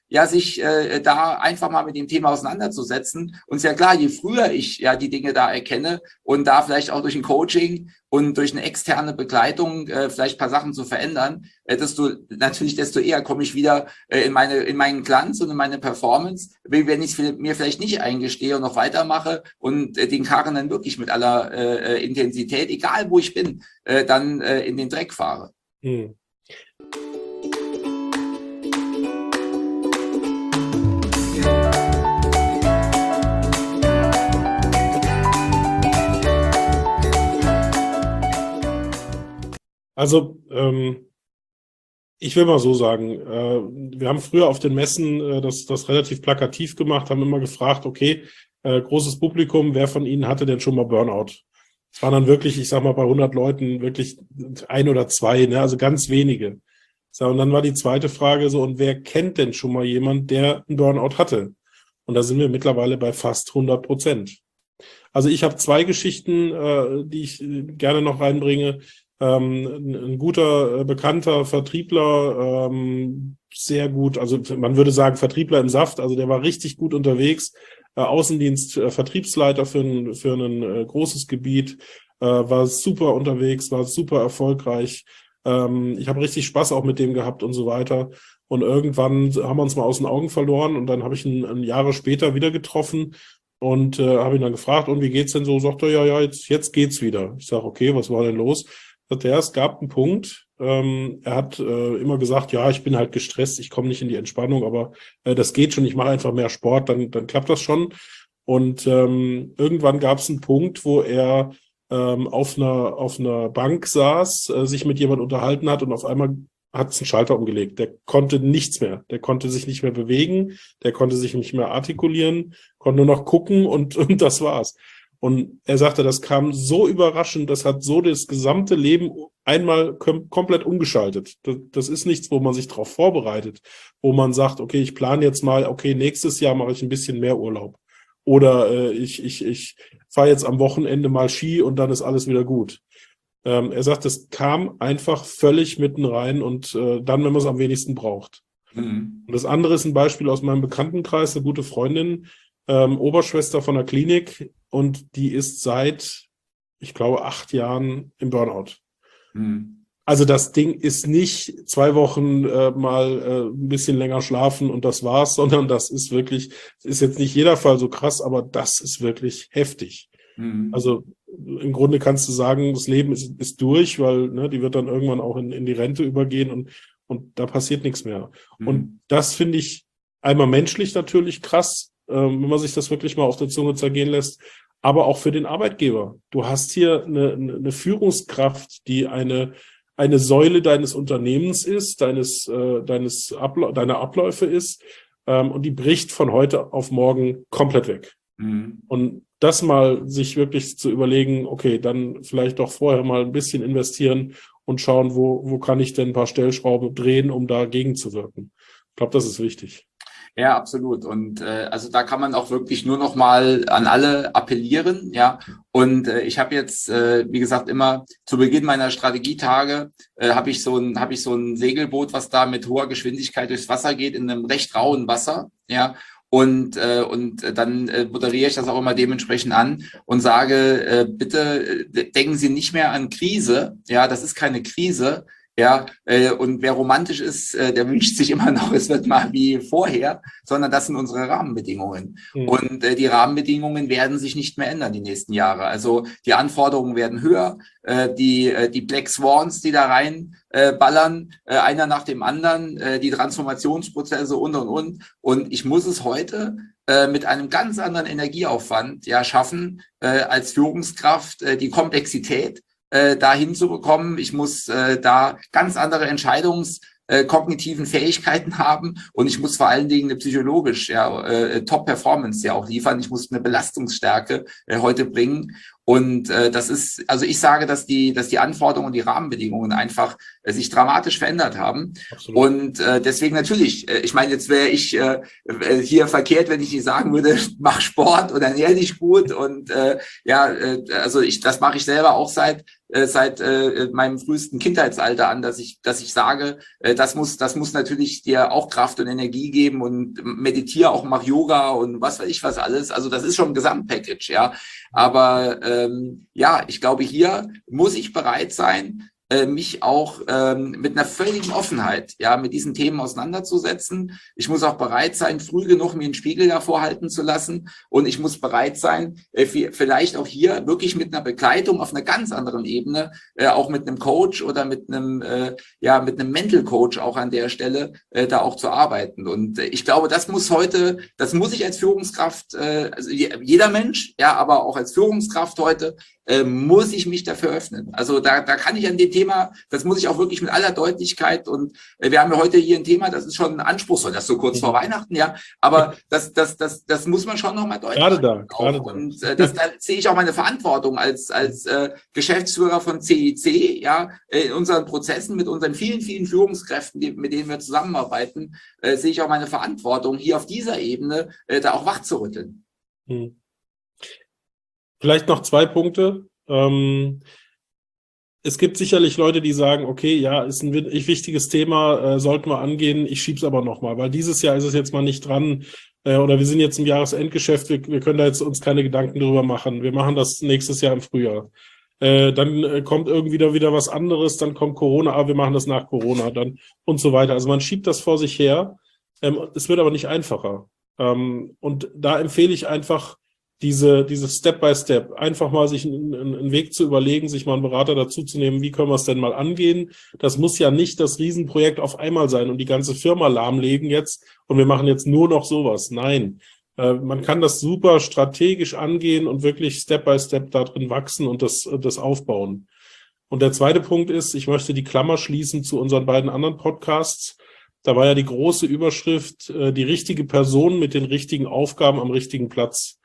ja, sich äh, da einfach mal mit dem Thema auseinanderzusetzen. Und ist ja klar, je früher ich ja die Dinge da erkenne und da vielleicht auch durch ein Coaching und durch eine externe Begleitung äh, vielleicht ein paar Sachen zu verändern, äh, desto natürlich desto eher komme ich wieder äh, in meine in meinen Glanz und in meine Performance, wenn ich es mir vielleicht nicht eingestehe und noch weitermache und äh, den Karren dann wirklich mit aller äh, Intensität, egal wo ich bin, äh, dann äh, in den Dreck fahre. Hm. Also, ähm, ich will mal so sagen, äh, wir haben früher auf den Messen äh, das, das relativ plakativ gemacht, haben immer gefragt, okay, äh, großes Publikum, wer von Ihnen hatte denn schon mal Burnout? Es waren dann wirklich, ich sag mal, bei hundert Leuten wirklich ein oder zwei, ne? Also ganz wenige. So, und dann war die zweite Frage so, und wer kennt denn schon mal jemand, der einen Burnout hatte? Und da sind wir mittlerweile bei fast hundert Prozent. Also ich habe zwei Geschichten, äh, die ich gerne noch reinbringe. Ähm, ein, ein guter, äh, bekannter Vertriebler, ähm, sehr gut, also man würde sagen Vertriebler im Saft, also der war richtig gut unterwegs, äh, Außendienst, äh, Vertriebsleiter für ein, für ein äh, großes Gebiet, äh, war super unterwegs, war super erfolgreich. Ähm, ich habe richtig Spaß auch mit dem gehabt und so weiter. Und irgendwann haben wir uns mal aus den Augen verloren und dann habe ich ihn, ihn Jahre später wieder getroffen und äh, habe ihn dann gefragt, und wie geht's denn so? Sagt er, ja, ja, jetzt, jetzt geht's wieder. Ich sage, okay, was war denn los? Sagt er, es gab einen Punkt, ähm, er hat äh, immer gesagt, ja, ich bin halt gestresst, ich komme nicht in die Entspannung, aber äh, das geht schon, ich mache einfach mehr Sport, dann, dann klappt das schon. Und ähm, irgendwann gab es einen Punkt, wo er ähm, auf einer auf einer Bank saß, äh, sich mit jemand unterhalten hat und auf einmal hat es einen Schalter umgelegt. Der konnte nichts mehr, der konnte sich nicht mehr bewegen, der konnte sich nicht mehr artikulieren, konnte nur noch gucken und, und das war's. Und er sagte, das kam so überraschend, das hat so das gesamte Leben einmal kom- komplett umgeschaltet. Das, das ist nichts, wo man sich darauf vorbereitet, wo man sagt, okay, ich plane jetzt mal, okay, nächstes Jahr mache ich ein bisschen mehr Urlaub. Oder äh, ich, ich, ich fahre jetzt am Wochenende mal Ski und dann ist alles wieder gut. Ähm, er sagt, es kam einfach völlig mitten rein und äh, dann, wenn man es am wenigsten braucht. Mhm. Und das andere ist ein Beispiel aus meinem Bekanntenkreis, eine gute Freundin, Ähm, Oberschwester von der Klinik, und die ist seit, ich glaube, acht Jahren im Burnout. Mhm. Also das Ding ist nicht zwei Wochen äh, mal äh, ein bisschen länger schlafen und das war's, sondern das ist wirklich, ist jetzt nicht jeder Fall so krass, aber das ist wirklich heftig. Mhm. Also im Grunde kannst du sagen, das Leben ist, ist durch, weil ne, die wird dann irgendwann auch in, in die Rente übergehen und, und da passiert nichts mehr. Mhm. Und das finde ich einmal menschlich natürlich krass, wenn man sich das wirklich mal auf der Zunge zergehen lässt, aber auch für den Arbeitgeber. Du hast hier eine, eine Führungskraft, die eine, eine Säule deines Unternehmens ist, deines, äh, deines Abla- deiner Abläufe ist, ähm, und die bricht von heute auf morgen komplett weg. Mhm. Und das mal sich wirklich zu überlegen, okay, dann vielleicht doch vorher mal ein bisschen investieren und schauen, wo, wo kann ich denn ein paar Stellschrauben drehen, um dagegen zu wirken. Ich glaube, das ist wichtig. Ja, absolut. Und äh, also da kann man auch wirklich nur noch mal an alle appellieren, ja. Und äh, ich habe jetzt, äh, wie gesagt, immer zu Beginn meiner Strategietage äh, habe ich so ein habe ich so ein Segelboot, was da mit hoher Geschwindigkeit durchs Wasser geht, in einem recht rauen Wasser, ja. Und äh, und dann äh, moderiere ich das auch immer dementsprechend an und sage, äh, bitte äh, denken Sie nicht mehr an Krise, ja, das ist keine Krise. Ja, äh, und wer romantisch ist, äh, der wünscht sich immer noch, es wird mal wie vorher, sondern das sind unsere Rahmenbedingungen. Mhm. Und äh, die Rahmenbedingungen werden sich nicht mehr ändern die nächsten Jahre. Also die Anforderungen werden höher, äh, die äh, die Black Swans, die da rein äh, ballern, äh, einer nach dem anderen, äh, die Transformationsprozesse und und und. Und ich muss es heute äh, mit einem ganz anderen Energieaufwand ja schaffen, äh, als Führungskraft äh, die Komplexität Äh, da hinzubekommen. Ich muss äh, da ganz andere Entscheidungs- äh, kognitiven Fähigkeiten haben und ich muss vor allen Dingen eine psychologisch ja äh, Top-Performance ja auch liefern. Ich muss eine Belastungsstärke äh, heute bringen Und äh, das ist, also ich sage, dass die, dass die Anforderungen und die Rahmenbedingungen einfach äh, sich dramatisch verändert haben. Absolut. Und äh, deswegen natürlich, äh, ich meine, jetzt wäre ich äh, hier verkehrt, wenn ich nicht sagen würde, mach Sport oder ernähr dich gut. Und äh, ja, äh, also ich, das mache ich selber auch seit äh, seit äh, meinem frühesten Kindheitsalter an, dass ich, dass ich sage, äh, das muss, das muss natürlich dir auch Kraft und Energie geben und meditiere auch, mach Yoga und was weiß ich was alles. Also das ist schon ein Gesamtpackage, ja. Aber ähm, ja, ich glaube, hier muss ich bereit sein, äh, mich auch ähm, mit einer völligen Offenheit, ja, mit diesen Themen auseinanderzusetzen. Ich muss auch bereit sein, früh genug mir einen Spiegel davor halten zu lassen. Und ich muss bereit sein, äh, vielleicht auch hier wirklich mit einer Begleitung auf einer ganz anderen Ebene, äh, auch mit einem Coach oder mit einem, äh, ja, mit einem Mental Coach auch an der Stelle, äh, da auch zu arbeiten. Und äh, ich glaube, das muss heute, das muss ich als Führungskraft, äh, also jeder Mensch, ja, aber auch als Führungskraft heute, äh, muss ich mich dafür öffnen. Also da, da kann ich an dem Thema, das muss ich auch wirklich mit aller Deutlichkeit, und äh, wir haben ja heute hier ein Thema, das ist schon anspruchsvoll, das ist so kurz vor Weihnachten, ja, aber das, das, das, das muss man schon nochmal deutlich Gerade da, gerade da. Und äh, das, da sehe ich auch meine Verantwortung als, als äh, Geschäftsführer von C I C, ja, in unseren Prozessen mit unseren vielen, vielen Führungskräften, die, mit denen wir zusammenarbeiten, äh, sehe ich auch meine Verantwortung, hier auf dieser Ebene äh, da auch wach zu rütteln. Hm. Vielleicht noch zwei Punkte. Ähm, es gibt sicherlich Leute, die sagen, okay, ja, ist ein wichtiges Thema, äh, sollten wir angehen, ich schieb's aber nochmal, weil dieses Jahr ist es jetzt mal nicht dran, äh, oder wir sind jetzt im Jahresendgeschäft, wir, wir können da jetzt uns keine Gedanken drüber machen, wir machen das nächstes Jahr im Frühjahr. Äh, dann äh, kommt irgendwie wieder, wieder was anderes, dann kommt Corona, aber wir machen das nach Corona, dann und so weiter. Also man schiebt das vor sich her, ähm, es wird aber nicht einfacher. Ähm, und da empfehle ich einfach, diese, dieses Step by Step, einfach mal sich einen, einen Weg zu überlegen, sich mal einen Berater dazu zu nehmen, wie können wir es denn mal angehen? Das muss ja nicht das Riesenprojekt auf einmal sein und die ganze Firma lahmlegen jetzt und wir machen jetzt nur noch sowas. Nein, äh, man kann das super strategisch angehen und wirklich Step by Step da drin wachsen und das, das aufbauen. Und der zweite Punkt ist, ich möchte die Klammer schließen zu unseren beiden anderen Podcasts. Da war ja die große Überschrift, äh, die richtige Person mit den richtigen Aufgaben am richtigen Platz.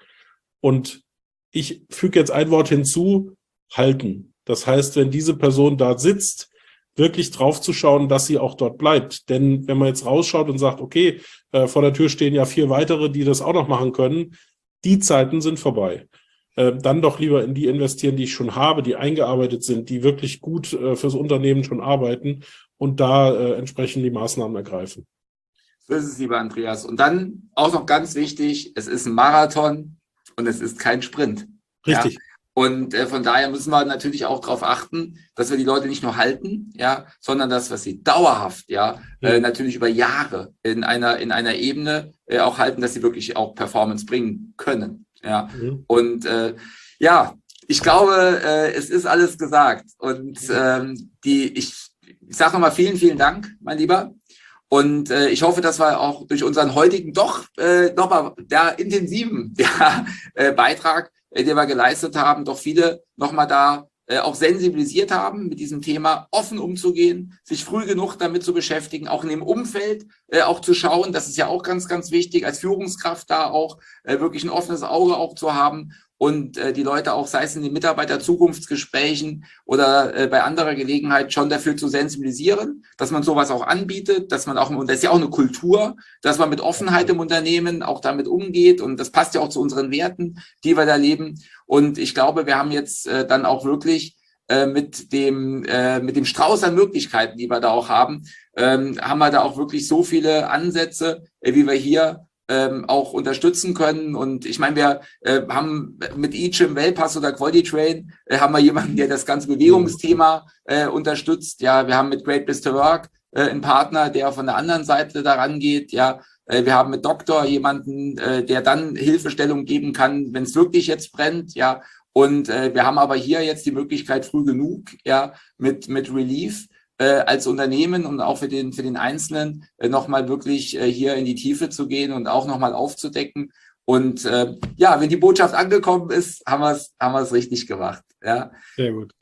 Und ich füge jetzt ein Wort hinzu, halten. Das heißt, wenn diese Person da sitzt, wirklich drauf zu schauen, dass sie auch dort bleibt. Denn wenn man jetzt rausschaut und sagt, okay, äh, vor der Tür stehen ja vier weitere, die das auch noch machen können, die Zeiten sind vorbei. Äh, dann doch lieber in die investieren, die ich schon habe, die eingearbeitet sind, die wirklich gut äh, fürs Unternehmen schon arbeiten und da äh, entsprechend die Maßnahmen ergreifen. So ist es, lieber Andreas. Und dann auch noch ganz wichtig, es ist ein Marathon. Und es ist kein Sprint. Richtig. Ja? Und äh, von daher müssen wir natürlich auch darauf achten, dass wir die Leute nicht nur halten, ja, sondern dass wir sie dauerhaft, ja, ja. Äh, natürlich über Jahre in einer in einer Ebene äh, auch halten, dass sie wirklich auch Performance bringen können. Ja. Mhm. Und äh, ja, ich glaube, äh, es ist alles gesagt. Und ähm, die, ich, ich sage nochmal vielen, vielen Dank, mein Lieber. Und äh, ich hoffe, dass wir auch durch unseren heutigen doch äh, nochmal der intensiven ja, äh, Beitrag, äh, den wir geleistet haben, doch viele nochmal da äh, auch sensibilisiert haben, mit diesem Thema offen umzugehen, sich früh genug damit zu beschäftigen, auch in dem Umfeld äh, auch zu schauen. Das ist ja auch ganz, ganz wichtig, als Führungskraft da auch äh, wirklich ein offenes Auge auch zu haben. Und äh, die Leute auch, sei es in den Mitarbeiter-Zukunftsgesprächen oder äh, bei anderer Gelegenheit, schon dafür zu sensibilisieren, dass man sowas auch anbietet, dass man auch, und das ist ja auch eine Kultur, dass man mit Offenheit im Unternehmen auch damit umgeht. Und das passt ja auch zu unseren Werten, die wir da leben. Und ich glaube, wir haben jetzt äh, dann auch wirklich äh, mit dem äh, mit dem Strauß an Möglichkeiten, die wir da auch haben, ähm, haben wir da auch wirklich so viele Ansätze, äh, wie wir hier Ähm, auch unterstützen können. Und ich meine, wir äh, haben mit each im Wellpass oder Quality Train äh, haben wir jemanden, der das ganze Bewegungsthema äh, unterstützt. Ja, wir haben mit Great Place to Work äh, einen Partner, der von der anderen Seite daran geht. Ja, äh, wir haben mit Doktor jemanden, äh, der dann Hilfestellung geben kann, wenn es wirklich jetzt brennt. Ja, und äh, wir haben aber hier jetzt die Möglichkeit früh genug, ja, mit mit Relief Äh, als Unternehmen und auch für den für den Einzelnen äh, nochmal wirklich äh, hier in die Tiefe zu gehen und auch nochmal aufzudecken. Und äh, ja, wenn die Botschaft angekommen ist, haben wir es haben wir es richtig gemacht. Ja. Sehr gut.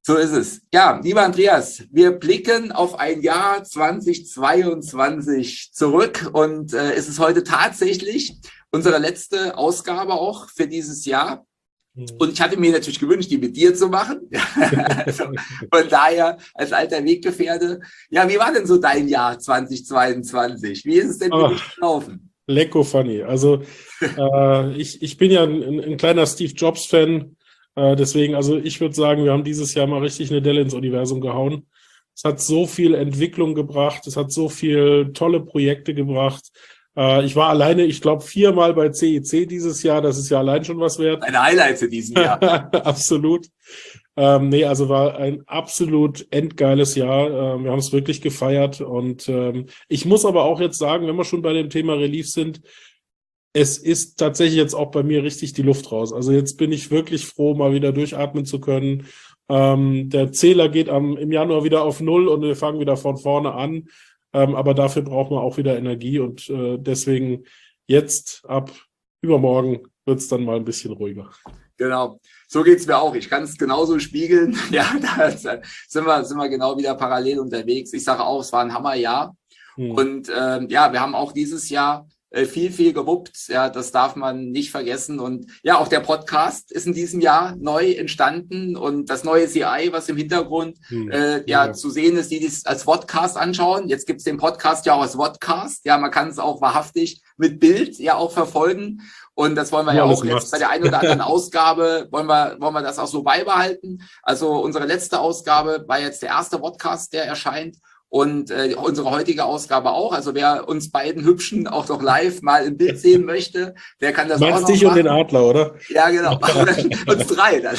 So ist es. Ja, lieber Andreas, wir blicken auf ein Jahr zweitausendzweiundzwanzig zurück und äh, es ist heute tatsächlich unsere letzte Ausgabe auch für dieses Jahr. Und ich hatte mir natürlich gewünscht, die mit dir zu machen. Also, von daher, als alter Weggefährte, ja, wie war denn so dein Jahr zweitausendzweiundzwanzig? Wie ist es denn für dich gelaufen? Lecko funny. Also äh, ich, ich bin ja ein, ein kleiner Steve Jobs-Fan. Äh, deswegen, also ich würde sagen, wir haben dieses Jahr mal richtig eine Delle ins Universum gehauen. Es hat so viel Entwicklung gebracht. Es hat so viel tolle Projekte gebracht. Äh, ich war alleine, ich glaube, viermal bei C I C dieses Jahr. Das ist ja allein schon was wert. Ein Highlight für diesen Jahr. Absolut. Ähm, nee, also war ein absolut endgeiles Jahr. Ähm, wir haben es wirklich gefeiert. Und ähm, ich muss aber auch jetzt sagen, wenn wir schon bei dem Thema Relief sind, es ist tatsächlich jetzt auch bei mir richtig die Luft raus. Also jetzt bin ich wirklich froh, mal wieder durchatmen zu können. Ähm, der Zähler geht am, im Januar wieder auf Null und wir fangen wieder von vorne an. Ähm, aber dafür braucht man auch wieder Energie und äh, deswegen jetzt ab übermorgen wird es dann mal ein bisschen ruhiger. Genau, so geht's mir auch. Ich kann es genauso spiegeln. Ja, da sind wir, sind wir genau wieder parallel unterwegs. Ich sage auch, es war ein Hammerjahr. Hm. Und ähm, ja, wir haben auch dieses Jahr äh, viel, viel gewuppt. Ja, das darf man nicht vergessen. Und ja, auch der Podcast ist in diesem Jahr neu entstanden und das neue C I, was im Hintergrund hm. äh, ja, ja zu sehen ist, die das als Vodcast anschauen. Jetzt gibt's den Podcast ja auch als Vodcast. Ja, man kann es auch wahrhaftig mit Bild ja auch verfolgen. Und das wollen wir ja, ja auch jetzt bei der einen oder anderen Ausgabe, wollen wir, wollen wir das auch so beibehalten. Also unsere letzte Ausgabe war jetzt der erste Podcast, der erscheint. Und äh, unsere heutige Ausgabe auch. Also wer uns beiden Hübschen auch noch live mal im Bild sehen möchte, der kann das Meinst auch noch dich machen. Und den Adler, oder? Ja, genau. Uns drei dann.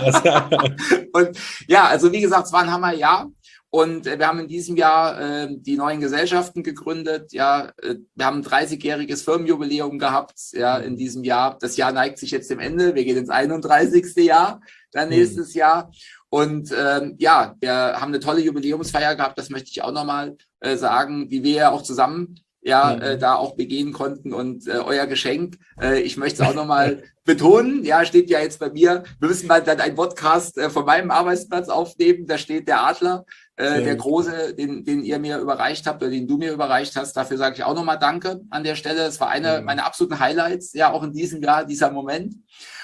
Und ja, also wie gesagt, es war ein Hammerjahr. Und äh, wir haben in diesem Jahr äh, die neuen Gesellschaften gegründet. Ja, äh, wir haben ein dreißigjähriges Firmenjubiläum gehabt. Ja, in diesem Jahr. Das Jahr neigt sich jetzt dem Ende. Wir gehen ins einunddreißigste Jahr dann nächstes hm. Jahr. Und ähm, ja, wir haben eine tolle Jubiläumsfeier gehabt. Das möchte ich auch nochmal äh, sagen, wie wir ja auch zusammen ja mhm. äh, da auch begehen konnten und äh, euer Geschenk. Äh, ich möchte es auch nochmal betonen. Ja, steht ja jetzt bei mir. Wir müssen mal dann einen Podcast äh, von meinem Arbeitsplatz aufnehmen. Da steht der Adler, äh, mhm. der große, den, den ihr mir überreicht habt oder den du mir überreicht hast. Dafür sage ich auch nochmal Danke an der Stelle. Es war eine mhm. meiner absoluten Highlights, ja auch in diesem Jahr, dieser Moment.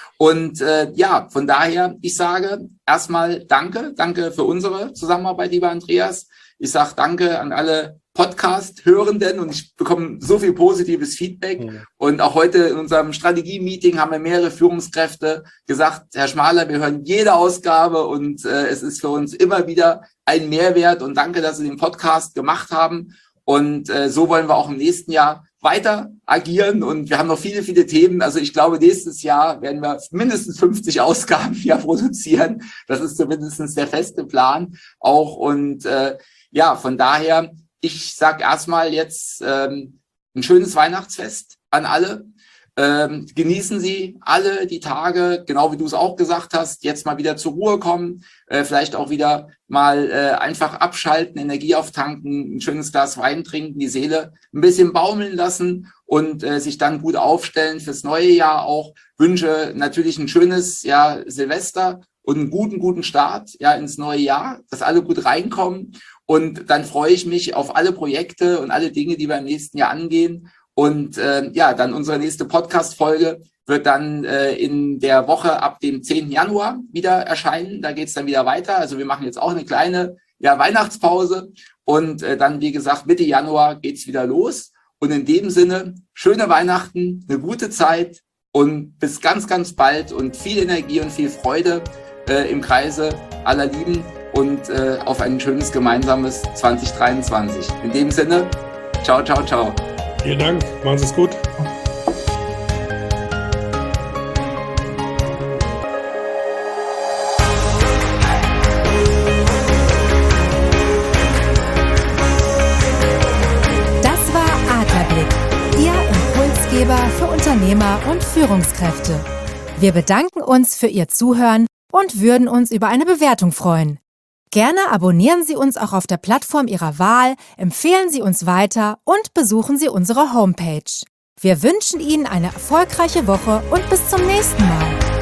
Und äh, ja, von daher, ich sage erstmal Danke, danke für unsere Zusammenarbeit, lieber Andreas. Ich sage Danke an alle Podcast-Hörenden und ich bekomme so viel positives Feedback. Mhm. Und auch heute in unserem Strategie-Meeting haben wir mehrere Führungskräfte gesagt, Herr Schmaler, wir hören jede Ausgabe und äh, es ist für uns immer wieder ein Mehrwert und danke, dass Sie den Podcast gemacht haben. Und äh, so wollen wir auch im nächsten Jahr weiter agieren und wir haben noch viele, viele Themen. Also ich glaube, nächstes Jahr werden wir mindestens fünfzig Ausgaben ja produzieren. Das ist zumindest der feste Plan auch. Und äh, ja, von daher, ich sage erstmal jetzt ähm, ein schönes Weihnachtsfest an alle. Ähm, genießen Sie alle die Tage, genau wie du es auch gesagt hast, jetzt mal wieder zur Ruhe kommen, äh, vielleicht auch wieder mal äh, einfach abschalten, Energie auftanken, ein schönes Glas Wein trinken, die Seele ein bisschen baumeln lassen und äh, sich dann gut aufstellen fürs neue Jahr auch. Wünsche natürlich ein schönes ja, Silvester und einen guten, guten Start ja ins neue Jahr, dass alle gut reinkommen und dann freue ich mich auf alle Projekte und alle Dinge, die wir im nächsten Jahr angehen. Und äh, ja, dann unsere nächste Podcast-Folge wird dann äh, in der Woche ab dem zehnten Januar wieder erscheinen. Da geht's dann wieder weiter. Also wir machen jetzt auch eine kleine ja, Weihnachtspause. Und äh, dann, wie gesagt, Mitte Januar geht's wieder los. Und in dem Sinne, schöne Weihnachten, eine gute Zeit und bis ganz, ganz bald und viel Energie und viel Freude äh, im Kreise aller Lieben und äh, auf ein schönes gemeinsames zwanzig dreiundzwanzig. In dem Sinne, ciao, ciao, ciao. Vielen Dank, machen Sie es gut. Das war Adlerblick, Ihr Impulsgeber für Unternehmer und Führungskräfte. Wir bedanken uns für Ihr Zuhören und würden uns über eine Bewertung freuen. Gerne abonnieren Sie uns auch auf der Plattform Ihrer Wahl, empfehlen Sie uns weiter und besuchen Sie unsere Homepage. Wir wünschen Ihnen eine erfolgreiche Woche und bis zum nächsten Mal.